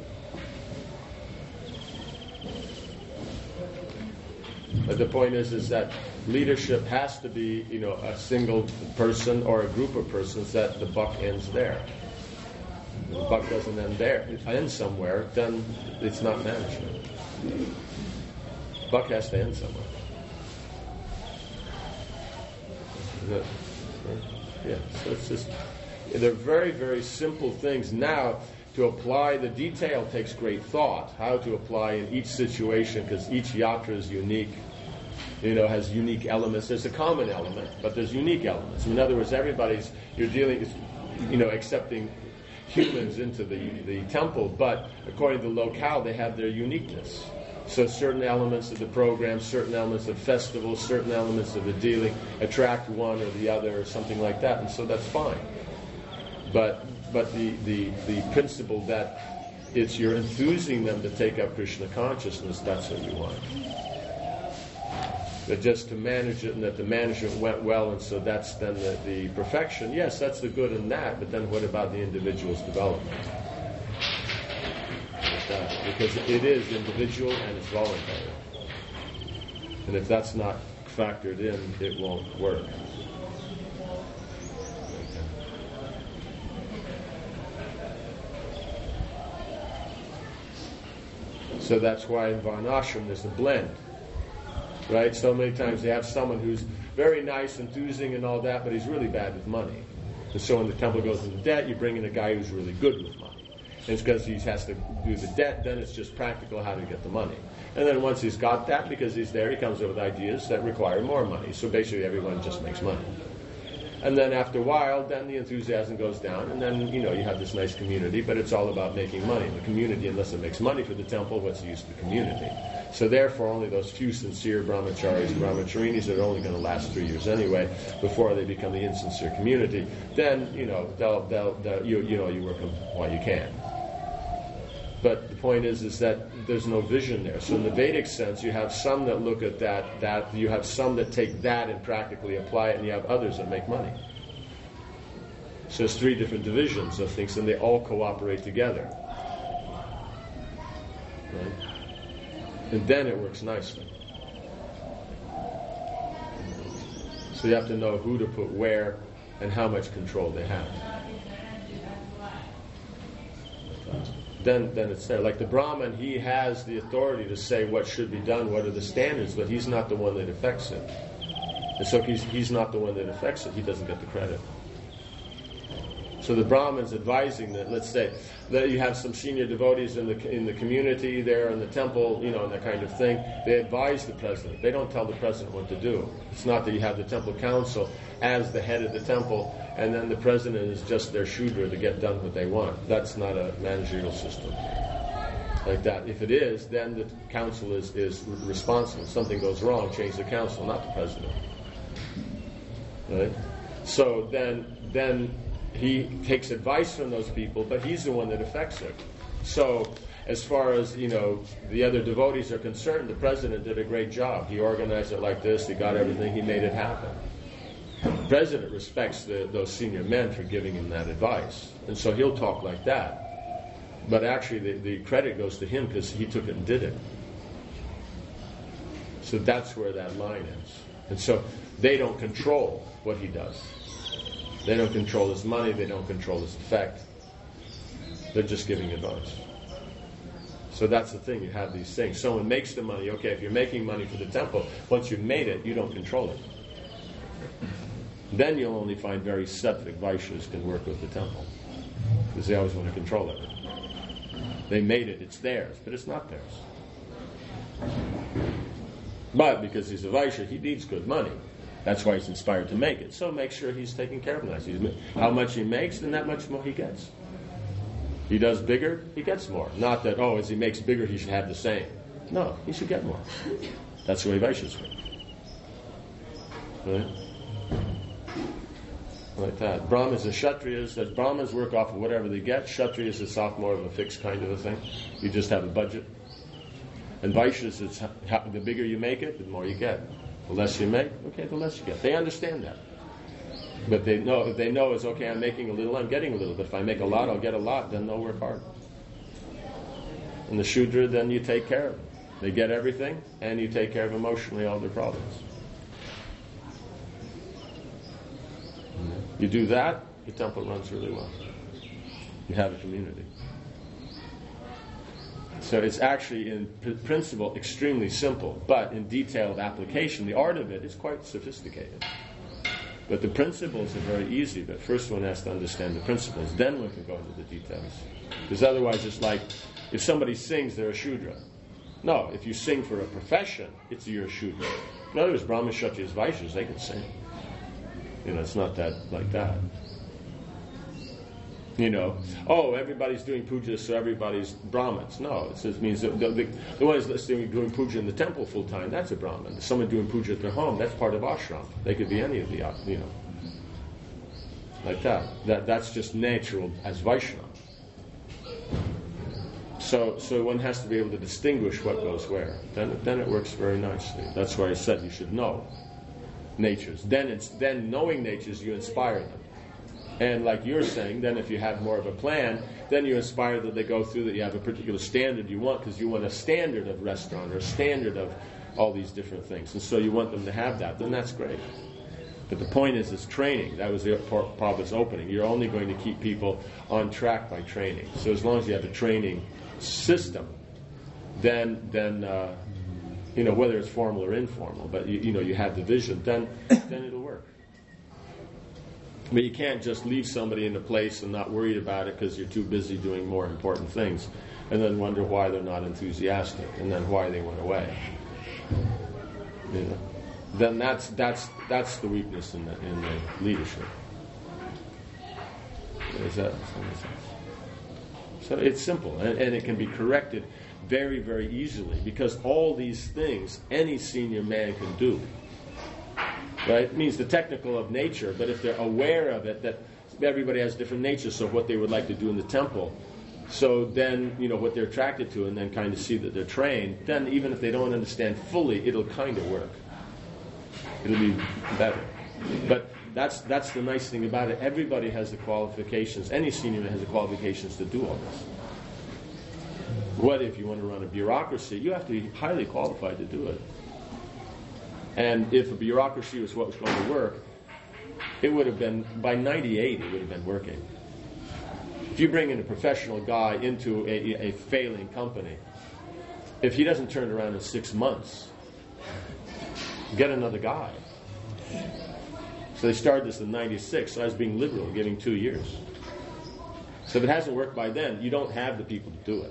But the point is that leadership has to be, a single person or a group of persons that the buck ends there. If the buck doesn't end there, it ends somewhere, then it's not management. The buck has to end somewhere. Yeah, so it's just, they're very, very simple things. Now, to apply the detail takes great thought, how to apply in each situation, because each yatra is unique, has unique elements. There's a common element, but there's unique elements. In other words, you're dealing, accepting humans into the temple, but according to the locale, they have their uniqueness. So certain elements of the program, certain elements of festivals, certain elements of the dealing attract one or the other or something like that, and so that's fine. But the principle that you're enthusing them to take up Krishna consciousness, that's what you want. But just to manage it and that the management went well, and so that's then the perfection. Yes, that's the good in that, but then what about the individual's development? Because it is individual and it's voluntary. And if that's not factored in, it won't work. So that's why in Varnashram there's a blend. Right? So many times they have someone who's very nice, enthusing and all that, but he's really bad with money. And so when the temple goes into debt, you bring in a guy who's really good with money. And it's because he has to do the debt, then it's just practical how to get the money. And then once he's got that, because he's there, he comes up with ideas that require more money. So basically everyone just makes money. And then after a while, then the enthusiasm goes down, and then, you have this nice community, but it's all about making money. The community, unless it makes money for the temple, what's the use of the community? So therefore, only those few sincere brahmacharis and brahmacharinis that are only going to last 3 years anyway, before they become the insincere community, then, you work them while you can. But the point is that there's no vision there. So in the Vedic sense, you have some that look at that you have some that take that and practically apply it, and you have others that make money. So there's 3 different divisions of things, and they all cooperate together. Right? And then it works nicely. So you have to know who to put where and how much control they have. Then it's there. Like the Brahmin, he has the authority to say what should be done, what are the standards, but he's not the one that affects it. And so he's not the one that affects it. He doesn't get the credit. So the Brahmin's advising that, let's say, that you have some senior devotees in the community there in the temple, and that kind of thing. They advise the president. They don't tell the president what to do. It's not that you have the temple council as the head of the temple, and then the president is just their shudra to get done what they want. That's not a managerial system like that. If it is, then the council is responsible. If something goes wrong, change the council, not the president. Right? So then he takes advice from those people, but he's the one that affects it. So as far as, the other devotees are concerned, the president did a great job. He organized it like this, he got everything, he made it happen. The president respects those senior men for giving him that advice. And so he'll talk like that. But actually the credit goes to him because he took it and did it. So that's where that line is. And so they don't control what he does. They don't control his money, they don't control his effect. They're just giving advice. So that's the thing, you have these things. Someone makes the money, okay, if you're making money for the temple, once you've made it, you don't control it. Then you'll only find very sattvic Vaishyas can work with the temple. Because they always want to control it. They made it, it's theirs, but it's not theirs. But because he's a Vaishya, he needs good money. That's why he's inspired to make it. So make sure he's taking care of that. How much he makes, then that much more he gets. He does bigger, he gets more. Not that, as he makes bigger, he should have the same. No, he should get more. That's the way Vaishyas work. Right? Like that. Brahmins and Kshatriyas, that Brahmins work off of whatever they get. Kshatriyas, it's off more of a fixed kind of a thing. You just have a budget. And Vaishyas, it's the bigger you make it, the more you get. The less you make, okay, the less you get. They understand that. But they know, if they know it's okay, I'm making a little, I'm getting a little. But if I make a lot, I'll get a lot, then they'll work hard. And the Shudra, then you take care of them. They get everything, and you take care of emotionally all their problems. You do that, the temple runs really well. You have a community. So it's actually, in principle, extremely simple, but in detailed application, the art of it is quite sophisticated. But the principles are very easy, but first one has to understand the principles, then one can go into the details. Because otherwise it's like, if somebody sings, they're a Shudra. No, if you sing for a profession, you're a Shudra. In other words, Brahmins, Kshatriyas, Vaishyas, they can sing. It's not that like that. Everybody's doing puja, so everybody's Brahmins. No, it just means the one who's doing puja in the temple full time, that's a Brahmin. Someone doing puja at their home, that's part of ashram. They could be any of the, like that. That's just natural as Vaishnava. So one has to be able to distinguish what goes where. Then it works very nicely. That's why I said you should know natures. Then knowing natures, you inspire them. And like you're saying, then if you have more of a plan, then you inspire that they go through that you have a particular standard you want, because you want a standard of restaurant or a standard of all these different things. And so you want them to have that, then that's great. But the point is, it's training. That was the Prabhupada's opening. You're only going to keep people on track by training. So as long as you have a training system, then whether it's formal or informal, but you have the vision, then it'll work. But you can't just leave somebody in a place and not worried about it because you're too busy doing more important things, and then wonder why they're not enthusiastic, and then why they went away. Then that's the weakness in the leadership. Is that? So it's simple, and it can be corrected very, very easily, because all these things any senior man can do. Right? It means the technical of nature, but if they're aware of it, that everybody has different natures, so what they would like to do in the temple, so then, what they're attracted to, and then kind of see that they're trained, then even if they don't understand fully, it'll kind of work. It'll be better. But That's the nice thing about it. Everybody has the qualifications. Any senior has the qualifications to do all this. What if you want to run a bureaucracy? You have to be highly qualified to do it. And if a bureaucracy was what was going to work, it would have been, by 98, it would have been working. If you bring in a professional guy into a failing company, if he doesn't turn it around in 6 months, get another guy. So they started this in 96, so I was being liberal, giving 2 years. So if it hasn't worked by then, you don't have the people to do it.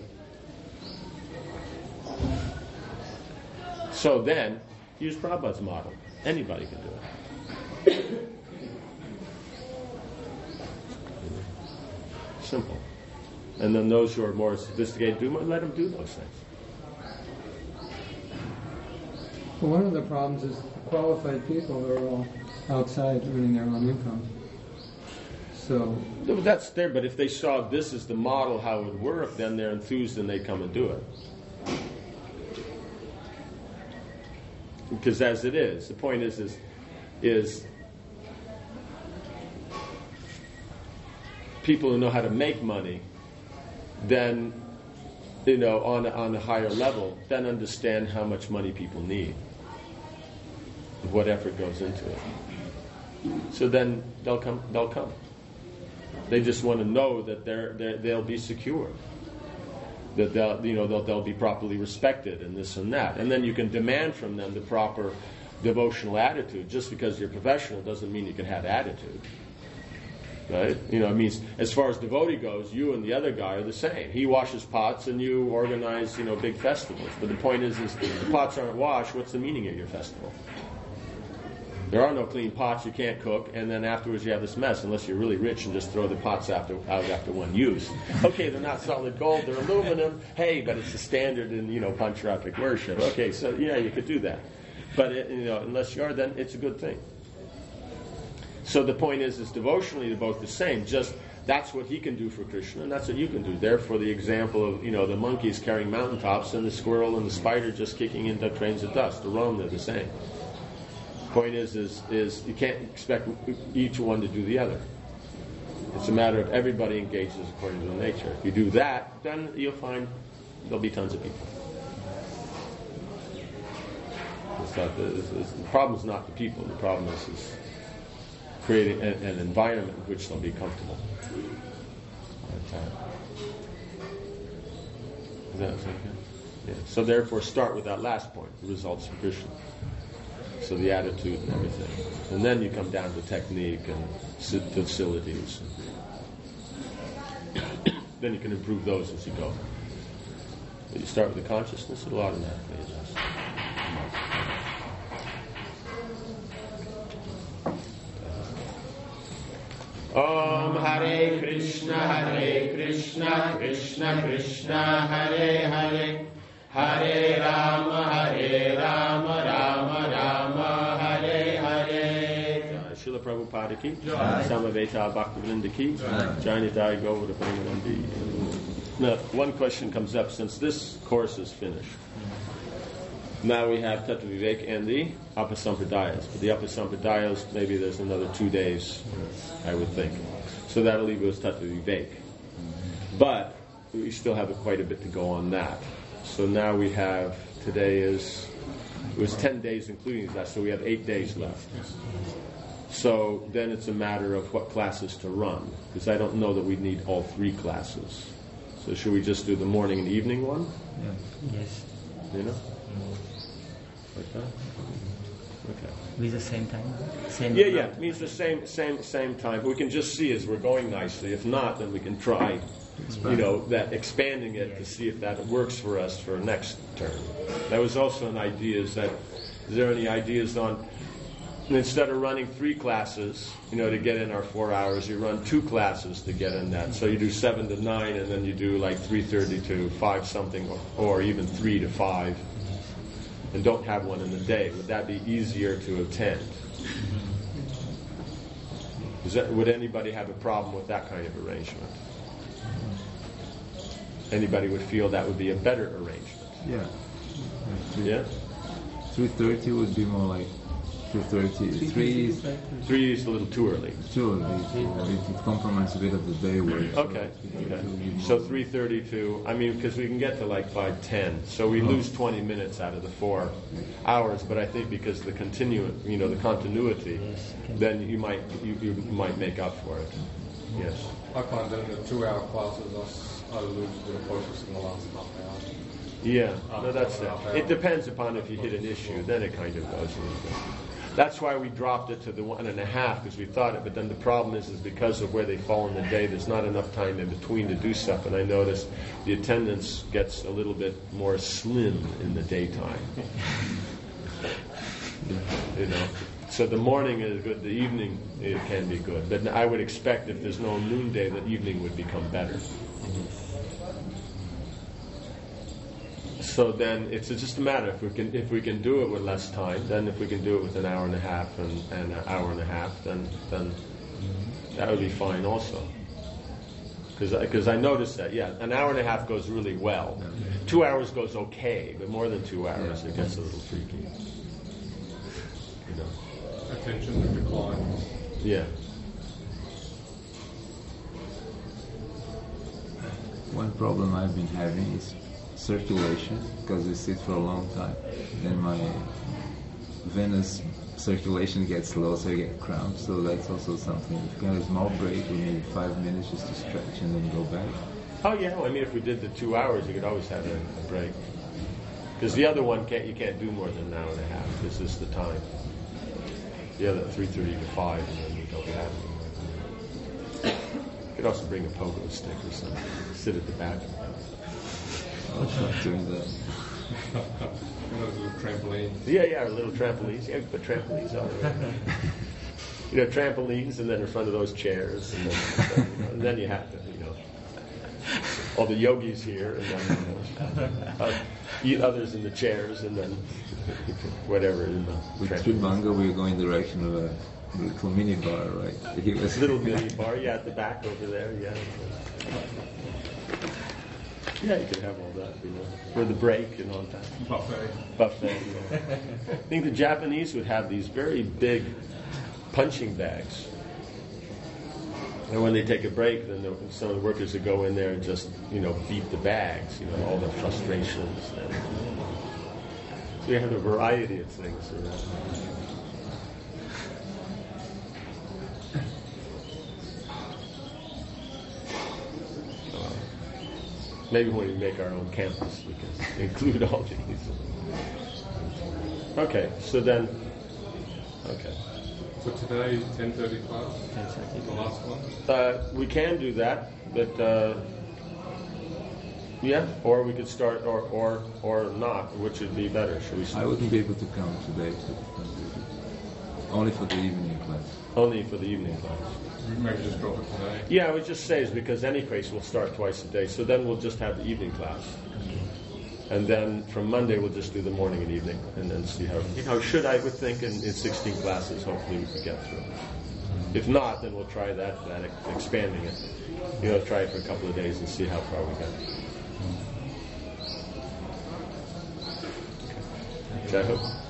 So then, use Prabhupada's model. Anybody can do it. Simple. And then those who are more sophisticated, let them do those things. Well, one of the problems is qualified people are all outside earning their own income. So that's there, but if they saw this as the model how it would work, then they're enthused and they come and do it. Because as it is, the point is people who know how to make money, then, on a higher level, then understand how much money people need, what effort goes into it. So then they'll come. They just want to know that they'll be secure, that they'll be properly respected, and this and that. And then you can demand from them the proper devotional attitude. Just because you're professional doesn't mean you can have attitude. Right? It means as far as devotee goes, you and the other guy are the same. He washes pots and you organize, big festivals. But the point is if the pots aren't washed, what's the meaning of your festival? There are no clean pots, you can't cook, and then afterwards you have this mess, unless you're really rich and just throw the pots out after one use. Okay, they're not solid gold, they're aluminum. Hey, but it's the standard in, Pancharatric worship. Okay, so yeah, you could do that. But, unless you are, then it's a good thing. So the point is devotionally they're both the same, just that's what he can do for Krishna, and that's what you can do. Therefore, the example of, the monkeys carrying mountaintops and the squirrel and the spider just kicking into trains of dust. To Rome, they're the same. Point is you can't expect each one to do the other. It's a matter of everybody engages according to the nature. If you do that, then you'll find there'll be tons of people. The problem is not the people. The problem is creating an environment in which they'll be comfortable. Is that okay? Yeah. So therefore, start with that last point: the results of Krishna. So the attitude and everything. And then you come down to technique and facilities. Then you can improve those as you go. But you start with the consciousness, it'll automatically adjust. Om Hare Krishna, Krishna Krishna, Hare Hare, Hare Rama, Rama Rama, Hare Hare. Srila Prabhupada ki, Samaveta Bhaktivinoda ki, Jainidai Govardha Premanandi. Now, one question comes up since this course is finished. Now we have Tattva Vivek and the Apasampradayas. But the Apasampradayas, maybe there's another 2 days, I would think. So that'll leave us Tattva Vivek. But we still have quite a bit to go on that. So now we have, it was 10 days including that, so we have 8 days left. So then it's a matter of what classes to run, because I don't know that we need all 3 classes. So should we just do the morning and evening one? Yeah. Yes. Like that? Okay. With the same time? Same Yeah. It means the same time. We can just see as we're going nicely. If not, then we can try expanding it to see if that works for us for next term. That was also an idea, is there any ideas on, instead of running 3 classes, to get in our 4 hours, you run 2 classes to get in that. So you do 7 to 9, and then you do like 3:30 to 5 something, or even 3 to 5, and don't have one in the day. Would that be easier to attend? Would anybody have a problem with that kind of arrangement? Anybody would feel that would be a better arrangement? Yeah. Yeah? 3:30 would be more like 2:30. 3 is 3 is a little too early. too early. It compromises a bit of the day work. so Okay. we can do it So more. 3:32. I mean, because we can get to like 5:10, so we lose 20 minutes out of the 4 hours. But I think because the the continuity, then you might make up for it. Yes. I find that in the 2-hour classes, I lose a bit of focus in the last half hour. Yeah. No, that's it. It depends upon if you hit an issue. Then it kind of goes a little bit. That's why we dropped it to the 1.5, because we thought it. But then the problem is because of where they fall in the day, there's not enough time in between to do stuff. And I noticed the attendance gets a little bit more slim in the daytime. So the morning is good, the evening it can be good. But I would expect if there's no noonday, the evening would become better. So then it's just a matter if we can do it with less time. Then if we can do it with an hour and a half and an hour and a half, then that would be fine also. Because I noticed that an hour and a half goes really well. 2 hours goes okay, but more than 2 hours it gets a little freaky. Attention declines. Yeah. One problem I've been having is circulation, because we sit for a long time. Then my venous circulation gets low, so I get cramps. So that's also something. If you have a small break, we need 5 minutes just to stretch and then go back. Oh yeah. I mean, if we did the 2 hours, you could always have a break. Because the other one you can't do more than an hour and a half. This is the time. The other 3:30 to 5, and then you don't have it. You could also bring a pogo stick or something. Sit at the back. I'll try doing that. Those little trampolines. Yeah, little trampolines. Yeah, put trampolines on it. Trampolines, and then in front of those chairs, and then you have to, all the yogis here, and then others in the chairs, and then whatever in the With trampolines. Tribanga, we're going in the direction of a little mini bar, right? He was Little mini bar, at the back over there, Yeah, you could have all that, for the break and all that. Buffet. I think the Japanese would have these very big punching bags. And when they take a break, then some of the workers would go in there and just, beat the bags, all the frustrations. So you have a variety of things. Maybe when we make our own campus, we can include all these. Okay, so then, So today, 10:35, the last one? we can do that, but or we could start, or not, which would be better. Should we I start? wouldn't be able to come today, only for the evening class. Only for the evening class. Maybe just drop it today. Yeah, I would just say is because any case we'll start twice a day, so then we'll just have the evening class. And then from Monday we'll just do the morning and evening, and then see how, I would think in 16 classes, hopefully we could get through. If not, then we'll try that expanding it. Try it for a couple of days and see how far we get. Okay. So I hope.